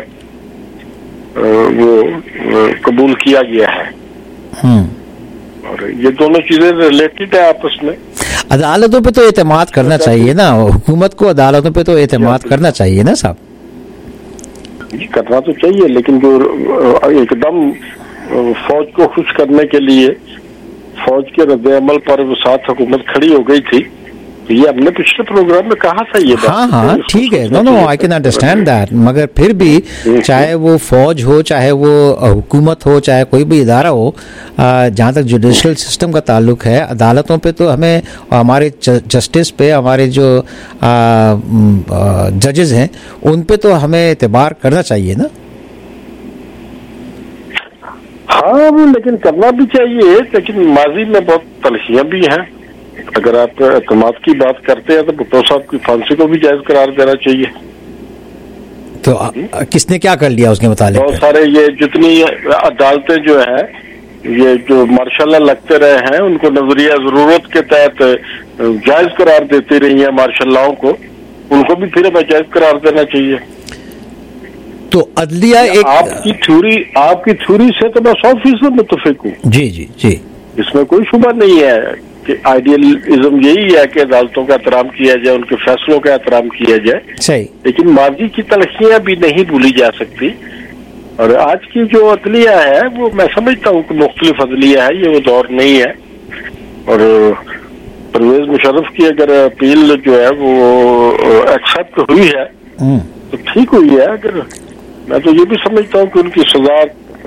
वो कबूल किया गया है। और ये दोनों चीजें रिलेटेड है आपस में। अदालतों पे तो एतमाद करना चाहिए ना, हुकूमत को अदालतों पे तो एतमाद करना चाहिए ना साहब? करना तो चाहिए, लेकिन जो एकदम फौज को खुश करने के लिए फौज के रद्द अमल पर साथ हुकूमत खड़ी हो गई थी, तो ये हमने पिछले प्रोग्राम में कहा था ये बात। हाँ हाँ ठीक है, no no I can understand that, मगर फिर भी चाहे वो फौज हो, चाहे वो हुकूमत हो, चाहे कोई भी इदारा हो, जहाँ तक जुडिशल सिस्टम का ताल्लुक है, अदालतों पे तो हमें, हमारे जस्टिस पे, हमारे जो जजेस हैं उन पे तो हमें एतबार करना चाहिए ना। हाँ, लेकिन करना भी चाहिए, लेकिन माजी में बहुत तलखियां भी हैं। अगर आप एतमाद की बात करते हैं तो भुट्टो साहब की फांसी को भी जायज करार देना चाहिए। तो आ, किसने क्या कर लिया उसके मुतालिक? बहुत सारे ये जितनी अदालतें जो है ये जो मार्शल लगते रहे हैं उनको नजरिया जरूरत के तहत जायज करार देती रही है मार्शलाओं को, उनको भी फिर जायज करार देना चाहिए। तो अदलिया एक आपकी थ्योरी आपकी थ्योरी से तो मैं सौ फीसद मुतफिक हूँ। जी जी जी, इसमें कोई शुबा नहीं है कि आइडियलिज्म यही है कि अदालतों का एहतराम किया जाए, उनके फैसलों का एहतराम किया जाए। सही। लेकिन माजी की तलखियां भी नहीं भूली जा सकती। और आज की जो अदलिया है वो मैं समझता हूँ कि मुख्तलिफ अदलिया है, ये वो दौर नहीं है। और परवेज मुशर्रफ की अगर अपील जो है वो एक्सेप्ट हुई है तो ठीक हुई है। अगर मैं तो ये भी समझता हूँ कि उनकी सजा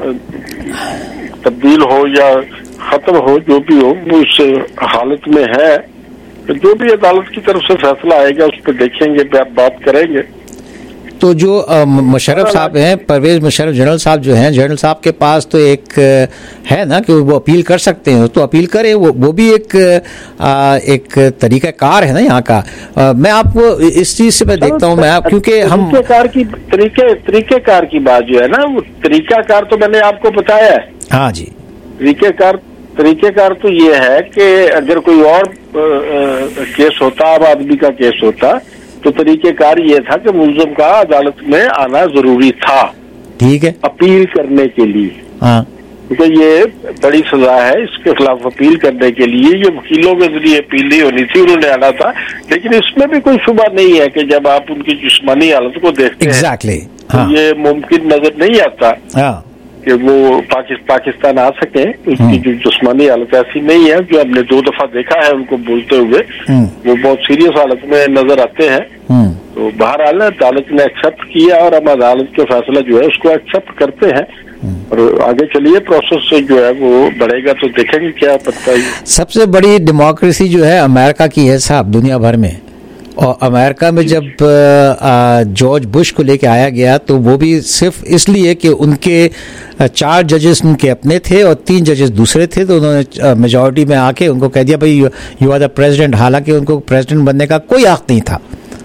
तब्दील हो या खत्म हो, जो भी हो, वो इस हालत में है कि जो भी अदालत की तरफ से फैसला आएगा उस पर देखेंगे, बात करेंगे। तो जो मुशर्रफ साहब हैं, परवेज मुशर्रफ जनरल साहब जो हैं, जनरल साहब के पास तो एक है ना कि वो अपील कर सकते हैं, तो अपील करें। वो वो भी एक आ, एक तरीका कार है ना यहाँ का। आ, मैं आपको इस चीज से मैं देखता हूँ, मैं आप क्योंकि हम तरीकेकार की तरीके तरीकेकार की बात जो है ना, वो तरीकाकार तो मैंने आपको बताया है। हाँ जी, तरीकेकार तरीकेकार तो ये है कि अगर कोई और आ, आ, केस होता, आम आदमी का केस होता, तो तरीकेकार ये था कि मुलजम का अदालत में आना जरूरी था, ठीक है, अपील करने के लिए। हाँ, क्योंकि ये बड़ी सजा है, इसके खिलाफ अपील करने के लिए ये वकीलों के जरिए अपील नहीं होनी थी, उन्होंने आना था। लेकिन इसमें भी कोई शुबा नहीं है कि जब आप उनकी जिस्मानी हालत को देखते exactly, हैं हाँ, तो ये मुमकिन नजर नहीं आता हाँ, कि वो पाकिस्तान पाकिस्तान आ सके। उसकी जो जिस्मानी हालत ऐसी नहीं है, जो हमने दो दफा देखा है उनको बोलते हुए, वो बहुत सीरियस हालत में नजर आते हैं। तो बहरहाल अदालत ने एक्सेप्ट किया और हम अदालत के फैसला जो है उसको एक्सेप्ट करते हैं और आगे चलिए, प्रोसेस से जो है वो बढ़ेगा तो देखेंगे क्या पता ही। सबसे बड़ी डेमोक्रेसी जो है अमेरिका की है साहब, दुनिया भर में। और अमेरिका में जब जॉर्ज बुश को लेके आया गया तो वो भी सिर्फ इसलिए कि उनके चार जजेस उनके अपने थे और तीन जजेस दूसरे थे, तो उन्होंने मेजॉरिटी में आके उनको कह दिया भाई यू आर द प्रेसिडेंट, हालांकि उनको प्रेसिडेंट बनने का कोई हक नहीं था।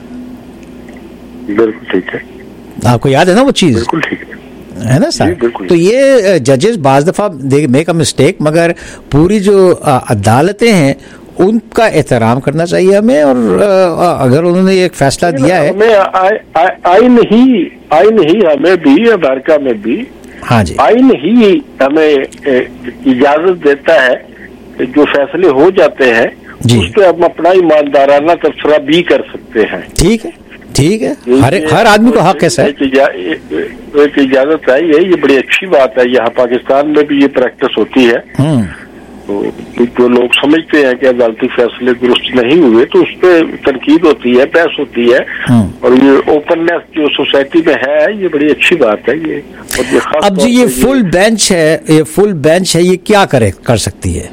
बिल्कुल ठीक है, आपको याद है ना वो चीज? बिल्कुल ठीक है, है ना सर? तो ये जजेस बाज दफा दे मेक अ मिस्टेक, मगर पूरी जो अदालतें हैं उनका एहतराम करना चाहिए हमें। और अगर उन्होंने एक फैसला दिया है, हमें आइन ही आइन ही हमें भी, अमेरिका में भी हाँ जी, आइन ही हमें इजाजत देता है कि जो फैसले हो जाते हैं उस पर हम अपना ईमानदाराना तबसरा भी कर सकते हैं। ठीक है, ठीक है, हर हर आदमी को हक है सर। एक, इजा, एक इजाजत है, ये ये बड़ी अच्छी बात है। यहाँ पाकिस्तान में भी ये प्रैक्टिस होती है। तो जो लोग समझते हैं कि अदालती फैसले दुरुस्त नहीं हुए तो उस पर तनकीद होती है, बहस होती है, और ये ओपननेस जो सोसाइटी में है ये बड़ी अच्छी बात है। ये और ये खास अब जी ये फुल बेंच है, ये फुल बेंच है, ये क्या करे कर सकती है?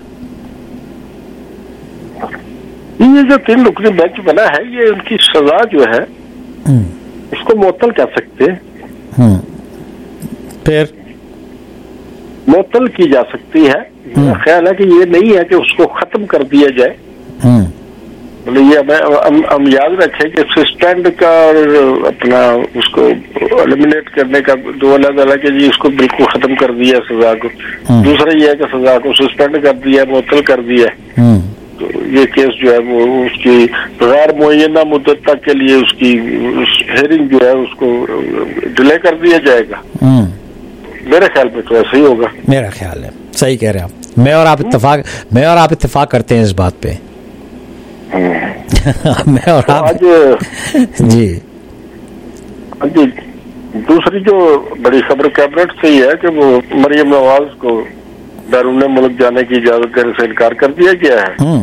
ये जो तीन रुकनी बेंच बना है ये उनकी सजा जो है उसको मुअत्तल कर सकते हैं, फिर मुअत्तल की जा सकती है। मेरा ख्याल है कि ये नहीं है कि उसको खत्म कर दिया जाए। मतलब ये हमें हम याद रखें कि सस्पेंड का और अपना उसको एलिमिनेट करने का दो अलग अलग है जी। इसको बिल्कुल खत्म कर दिया सजा को, दूसरा ये है कि सजा को सस्पेंड कर दिया, मुअत्तल कर दिया। तो ये केस जो है वो उसकी गैर मुअय्यना मुद्दत तक के लिए उसकी हेयरिंग जो है उसको डिले कर दिया जाएगा। मेरे ख्याल में तो ऐसा ही होगा। मेरा ख्याल है, सही कह रहे हैं आप। मैं और आप इत्तेफाक मैं और आप इत्तेफाक करते हैं इस बात पे। मैं और तो आप आज जी जी दूसरी जो बड़ी खबर कैबिनेट से ही है कि वो मरियम नवाज को बैरून मुल्क जाने की इजाजत देने से इनकार कर दिया गया है।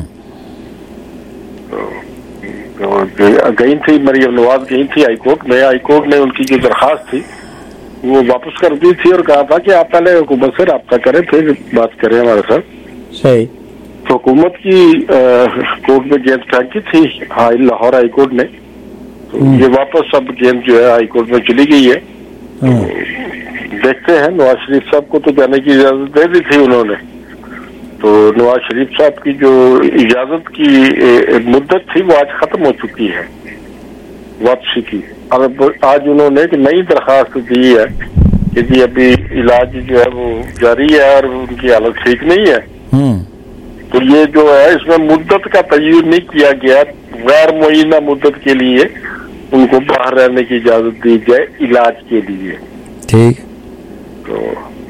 तो, तो गई थी मरियम नवाज, गई थी हाईकोर्ट में। हाईकोर्ट ने उनकी जो दरखास्त थी वो वापस कर दी थी और कहा था कि आप पहले हुकूमत से राब्ता करें फिर बात करें हमारे साथ। सही। तो हुकूमत की कोर्ट में गेंद फेंकी थी हाई लाहौर हाई कोर्ट ने। तो ये वापस अब गेंद जो है हाई कोर्ट में चली गई है। तो देखते हैं, नवाज शरीफ साहब को तो जाने की इजाजत दे दी थी उन्होंने, तो नवाज शरीफ साहब की जो इजाजत की ए, मुद्दत थी वो आज खत्म हो चुकी है वापसी की। और आज उन्होंने एक नई दरखास्त दी है कि जी अभी इलाज जो है वो जारी है और उनकी हालत ठीक नहीं है। तो ये जो है इसमें मुद्दत का तयन नहीं किया गया, गैर मुअय्यना मुद्दत के लिए उनको बाहर रहने की इजाजत दी जाए इलाज के लिए। ठीक। तो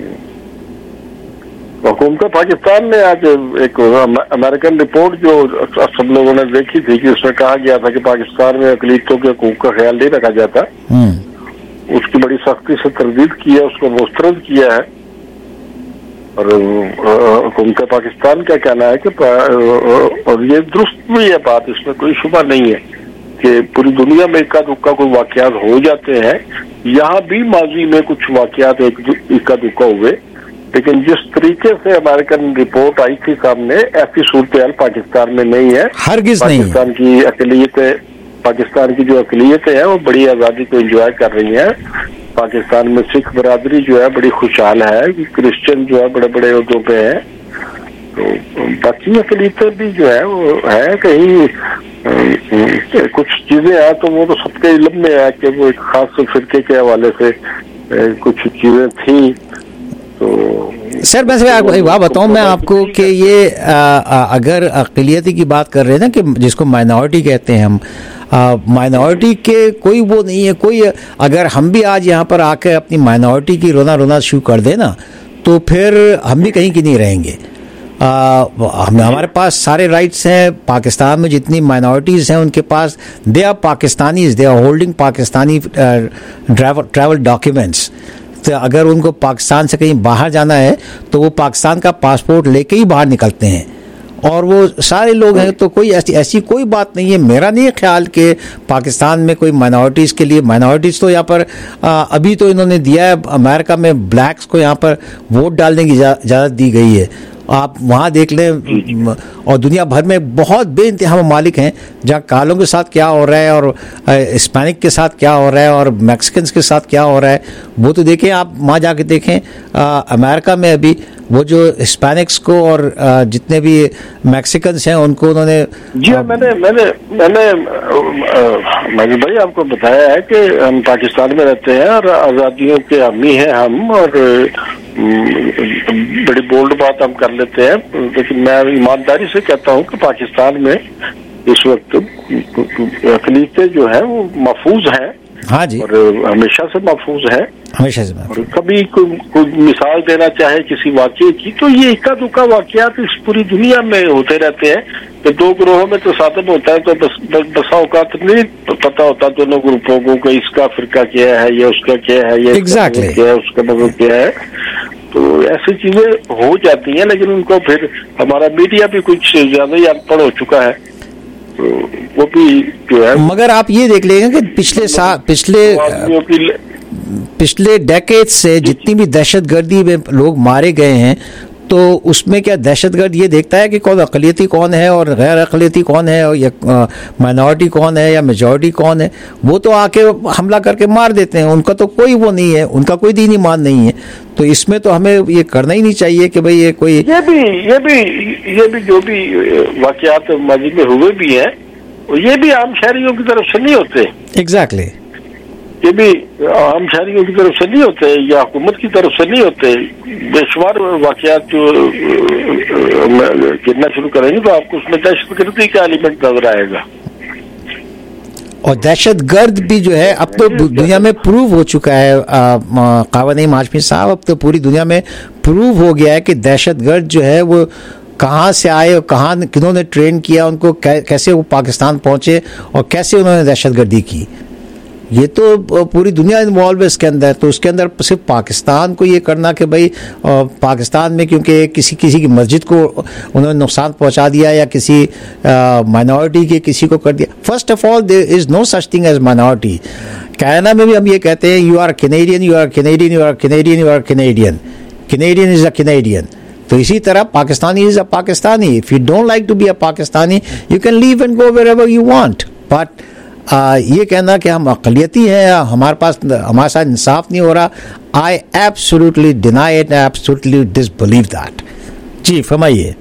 हुकूमत पाकिस्तान ने आज एक अमेरिकन रिपोर्ट जो सब लोगों ने देखी थी कि उसमें कहा गया था कि पाकिस्तान में अकलीतों के हकूक का ख्याल नहीं रखा जाता, उसकी बड़ी सख्ती से तरदीद की है, उसको मुस्तरद किया है। और हुकूमत पाकिस्तान का कहना है कि और ये दुरुस्त भी है बात, इसमें कोई शुबा नहीं है कि पूरी दुनिया में इक्का दुक्का कोई वाकयात हो जाते हैं। यहाँ भी माजी में कुछ वाकयात एक इक्का दुक्का हुए, लेकिन जिस तरीके से अमेरिकन रिपोर्ट आई थी सामने, ऐसी सूरत पाकिस्तान में नहीं है। हरगिज नहीं। पाकिस्तान की अकलियतें पाकिस्तान की जो अकलियतें हैं वो बड़ी आज़ादी को एंजॉय कर रही हैं। पाकिस्तान में सिख बरादरी जो है बड़ी खुशहाल है, क्रिश्चियन जो है बड़े बड़े उहदों पे है। तो बाकी अकलियतें भी जो है वो है कहीं कुछ चीजें हैं तो वो तो सबके इल्म में है कि वो एक खास फिरके के हवाले से कुछ चीजें थी। तो सर मैं आपको एक बात बताऊं मैं आपको कि ये आ, आ, अगर अक़लियती की बात कर रहे हैं ना कि जिसको माइनॉरिटी कहते हैं हम, माइनॉरिटी के कोई वो नहीं है कोई। अगर हम भी आज यहाँ पर आकर अपनी माइनॉरिटी की रोना रोना शुरू कर दें ना तो फिर हम भी कहीं की नहीं रहेंगे। आ, हम हमारे पास सारे राइट्स हैं। पाकिस्तान में जितनी माइनॉरिटीज़ हैं उनके पास they are Pakistanis, they are holding Pakistani travel documents. तो अगर उनको पाकिस्तान से कहीं बाहर जाना है तो वो पाकिस्तान का पासपोर्ट लेके ही बाहर निकलते हैं और वो सारे लोग हैं। तो कोई ऐसी ऐसी कोई बात नहीं है। मेरा नहीं ख्याल कि पाकिस्तान में कोई माइनॉरिटीज़ के लिए, माइनॉरिटीज़ तो यहाँ पर आ, अभी तो इन्होंने दिया है, अमेरिका में ब्लैक्स को यहाँ पर वोट डालने की इजाज़त दी गई है। आप वहाँ देख लें और दुनिया भर में बहुत बेइंतहा ममालिक हैं जहाँ कालों के साथ क्या हो रहा है और हिस्पैनिक के साथ क्या हो रहा है और मैक्सिकन्स के साथ क्या हो रहा है वो तो देखें। आप वहाँ जाके देखें आ, अमेरिका में अभी वो जो हिस्पैनिक्स को और आ, जितने भी मैक्सिकन्स हैं उनको उन्होंने जी हाँ, मैंने मैंने मैंने मैंने भाई आपको बताया है कि हम पाकिस्तान में रहते हैं और आज़ादियों के हामी हैं हम, और बड़ी बोल्ड बात हम कर लेते हैं, लेकिन मैं ईमानदारी से कहता हूँ कि पाकिस्तान में इस वक्त अक़लियतें जो है वो महफूज हैं। हाँ जी, और हमेशा से महफूज है, हमेशा से। और कभी कोई को मिसाल देना चाहे किसी वाक़ये की तो ये इक्का दुक्का वाक़यात इस पूरी दुनिया में होते रहते हैं कि दो ग्रोहों में तो साधन होता है तो बस बसा औकात नहीं पता होता दोनों ग्रुपों को कि इसका फिरका क्या है, ये उसका क्या है, ये exactly. क्या है, उसका मतलब क्या है। तो ऐसी चीजें हो जाती हैं, लेकिन उनको फिर हमारा मीडिया भी कुछ ज्यादा ही अनपढ़ हो चुका है तो वो भी जो है। मगर आप ये देख लेंगे कि पिछले साल पिछले पिछले डेकेड से जितनी भी दहशतगर्दी में लोग मारे गए हैं तो उसमें क्या दहशतगर्द ये देखता है कि कौन अक़लियती कौन है और गैर अक़लियती कौन है और या माइनॉरिटी कौन है या मेजॉरिटी कौन है, वो तो आके हमला करके मार देते हैं। उनका तो कोई वो नहीं है, उनका कोई दीन ईमान नहीं है। तो इसमें तो हमें ये करना ही नहीं चाहिए कि भाई ये कोई ये भी ये भी ये भी जो भी वाक़यात माजी में हुए भी हैं ये भी आम शहरियों की तरफ से नहीं होते। Exactly exactly. ये भी आम शहरियों की तरफ से नहीं होते या हुकूमत की तरफ से नहीं होते। बेशुमार वाक़यात जो गिनना शुरू करेंगे तो आपको उसमें दहशतगर्दी का एलिमेंट नजर आएगा। और दहशतगर्द भी जो है अब तो दुनिया में प्रूव हो चुका है। क़ावानीम हाशमी साहब, अब तो पूरी दुनिया में प्रूव हो गया है कि दहशतगर्द जो है वो कहाँ से आए और कहाँ किन्होंने ट्रेन किया उनको, कैसे वो पाकिस्तान पहुंचे और कैसे उन्होंने दहशतगर्दी की। ये तो पूरी दुनिया इन्वॉल्व है इसके अंदर। तो उसके अंदर सिर्फ पाकिस्तान को ये करना कि भाई पाकिस्तान में क्योंकि किसी किसी की मस्जिद को उन्होंने नुकसान पहुंचा दिया या किसी माइनॉरिटी के किसी को कर दिया। First of all there is no such thing as minority. Canada में भी हम ये कहते हैं you are Canadian, you are Canadian, you are Canadian, you are Canadian, Canadian is a Canadian. तो इसी तरह Pakistani is a Pakistani. If you don't like to be a Pakistani you can leave and go wherever you want. But आ, ये कहना कि हम अक़लियती हैं, हमारे पास हमारे साथ इंसाफ नहीं हो रहा, I absolutely deny it, I absolutely disbelieve that. जी फरमाइए।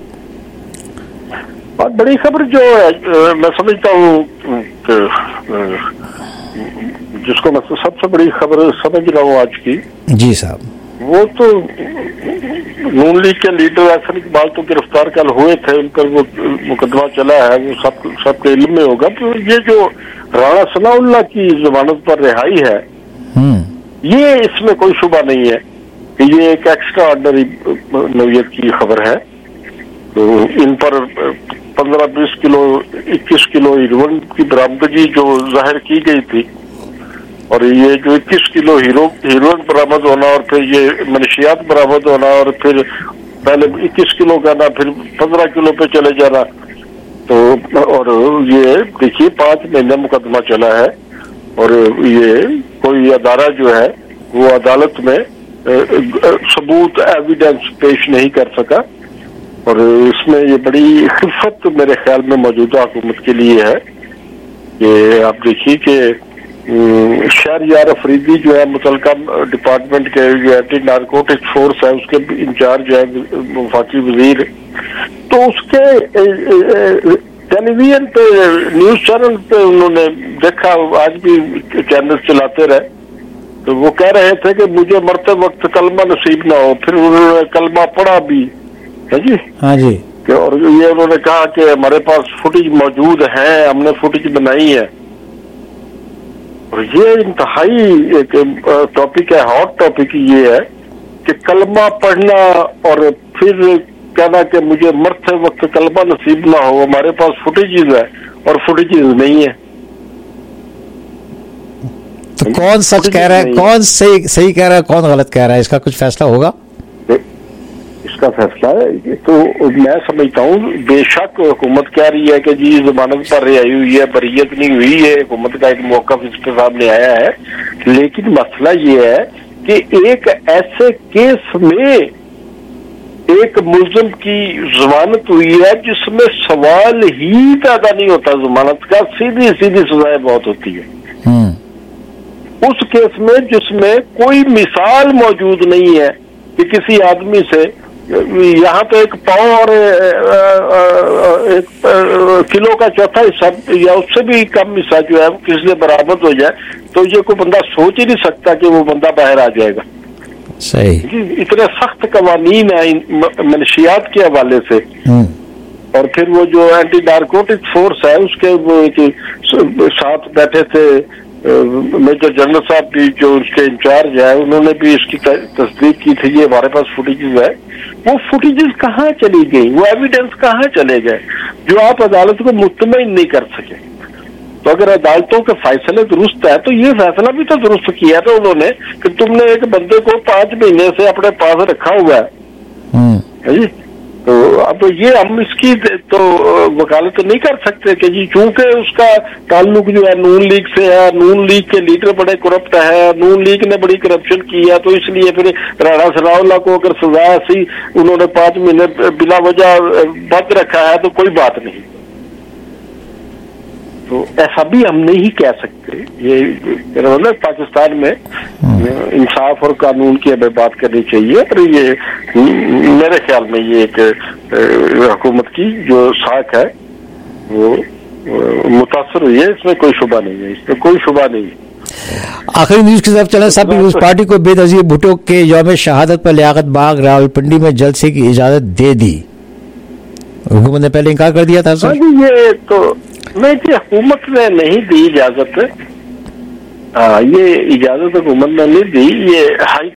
और बड़ी खबर जो है अ, मैं समझता हूँ कि, अ, जिसको मैं सबसे बड़ी खबर समझ रहा हूँ आज की, जी साहब, वो तो नून लीग के लीडर अहसन इकबाल तो गिरफ्तार कल हुए थे, उन पर वो मुकदमा चला है, वो सब सबके इल्म में होगा। तो ये जो राणा सनाउल्लाह की जमानत पर रिहाई है, ये इसमें कोई शुबा नहीं है कि ये एक एक्स्ट्रा ऑर्डनरी नौयत की खबर है। तो इन पर पंद्रह बीस किलो इक्कीस किलो हीरोइन की बरामदगी जो जाहिर की गई थी, और ये जो इक्कीस किलो हीरो हीरोइन बरामद होना और फिर ये मनशियात बरामद होना और फिर पहले इक्कीस किलो का ना फिर पंद्रह किलो पे चले जाना, तो और ये देखिए पांच महीने मुकदमा चला है और ये कोई अदारा जो है वो अदालत में सबूत एविडेंस पेश नहीं कर सका। और इसमें ये बड़ी खिफत मेरे ख्याल में मौजूदा हुकूमत के लिए है कि आप देखिए कि शहरयार अफरीदी जो है मुतलका डिपार्टमेंट के जो एंटी नारकोटिक फोर्स है उसके इंचार्ज है वफाकी वजीर, तो उसके टेलीविजन पे न्यूज चैनल पे उन्होंने देखा, आज भी चैनल चलाते रहे, तो वो कह रहे थे कि मुझे मरते वक्त कलमा नसीब ना हो। फिर उन्होंने कलमा पढ़ा भी है जी, हाँ जी, और ये उन्होंने कहा कि हमारे पास फुटेज मौजूद है, हमने फुटेज बनाई है। और ये इंतहाई एक टॉपिक है, हॉट टॉपिक ये है कि कलमा पढ़ना और फिर कहना कि मुझे मरते वक्त कलमा नसीब ना हो, हमारे पास फुटेजेस है और फुटेजेस नहीं है। तो कौन सच कह रहा है, कौन सही सही कह रहा है, कौन गलत कह रहा है, इसका कुछ फैसला होगा? इसका फैसला है तो मैं समझता हूँ बेशक हुकूमत कह रही है कि जी जमानत पर रिहाई हुई है, बरीयत नहीं हुई है, हुकूमत का एक मौका इसके सामने आया है, लेकिन मसला ये है कि एक ऐसे केस में एक मुल्जिम की जमानत हुई है जिसमें सवाल ही पैदा नहीं होता जमानत का, सीधी सीधी सजाएं बहुत होती है। उस केस में जिसमें कोई मिसाल मौजूद नहीं है कि किसी आदमी से यहाँ तो एक पाव और एक किलो का चौथा हिस्सा या उससे भी कम हिस्सा जो है किसी से बरामद हो जाए, तो ये कोई बंदा सोच ही नहीं सकता कि वो बंदा बाहर आ जाएगा। सही, इतने सख्त कवानीन है मनशियात के हवाले से। और फिर वो जो एंटी नारकोटिक फोर्स है उसके वो साथ बैठे थे मेजर जनरल साहब भी जो उसके इंचार्ज है, उन्होंने भी इसकी तस्दीक की थी, ये हमारे पास फुटेजेस है। वो फुटेजेस कहाँ चली गई, वो एविडेंस कहाँ चले गए जो आप अदालत को मुतमईन नहीं कर सके? तो अगर अदालतों के फैसले दुरुस्त है तो ये फैसला भी तो दुरुस्त किया था उन्होंने कि तुमने एक बंदे को पांच महीने से अपने पास रखा हुआ है जी, तो अब ये हम इसकी तो वकालत नहीं कर सकते कि जी चूंकि उसका ताल्लुक जो है नून लीग से है, नून लीग के लीडर बड़े करप्ट है, नून लीग ने बड़ी करप्शन की है, तो इसलिए फिर राणा सनाउल्लाह को अगर सजा ऐसी उन्होंने पांच महीने बिला वजह बंद रखा है तो कोई बात नहीं। तो ऐसा भी हम नहीं कह सकते। ये मेरा मतलब पाकिस्तान में इंसाफ और कानून की हमें बात करनी चाहिए, पर ये मेरे ख्याल में ये एक हुकूमत की जो साख है वो मुतासर हुई है, इसमें कोई शुबा नहीं है, इसमें कोई शुबा नहीं है। आखिरी न्यूज की तरफ चले। सब पीपुल्स पार्टी को बेनजीर भुट्टो के यौम शहादत पर लियाकत बाग रावलपिंडी में जलसे की इजाजत दे दी। हुकूमत ने पहले इनकार कर दिया था सर। ये तो नहीं जी, हुकूमत ने नहीं दी इजाजत, हाँ ये इजाजत हुकूमत ने नहीं दी, ये हाई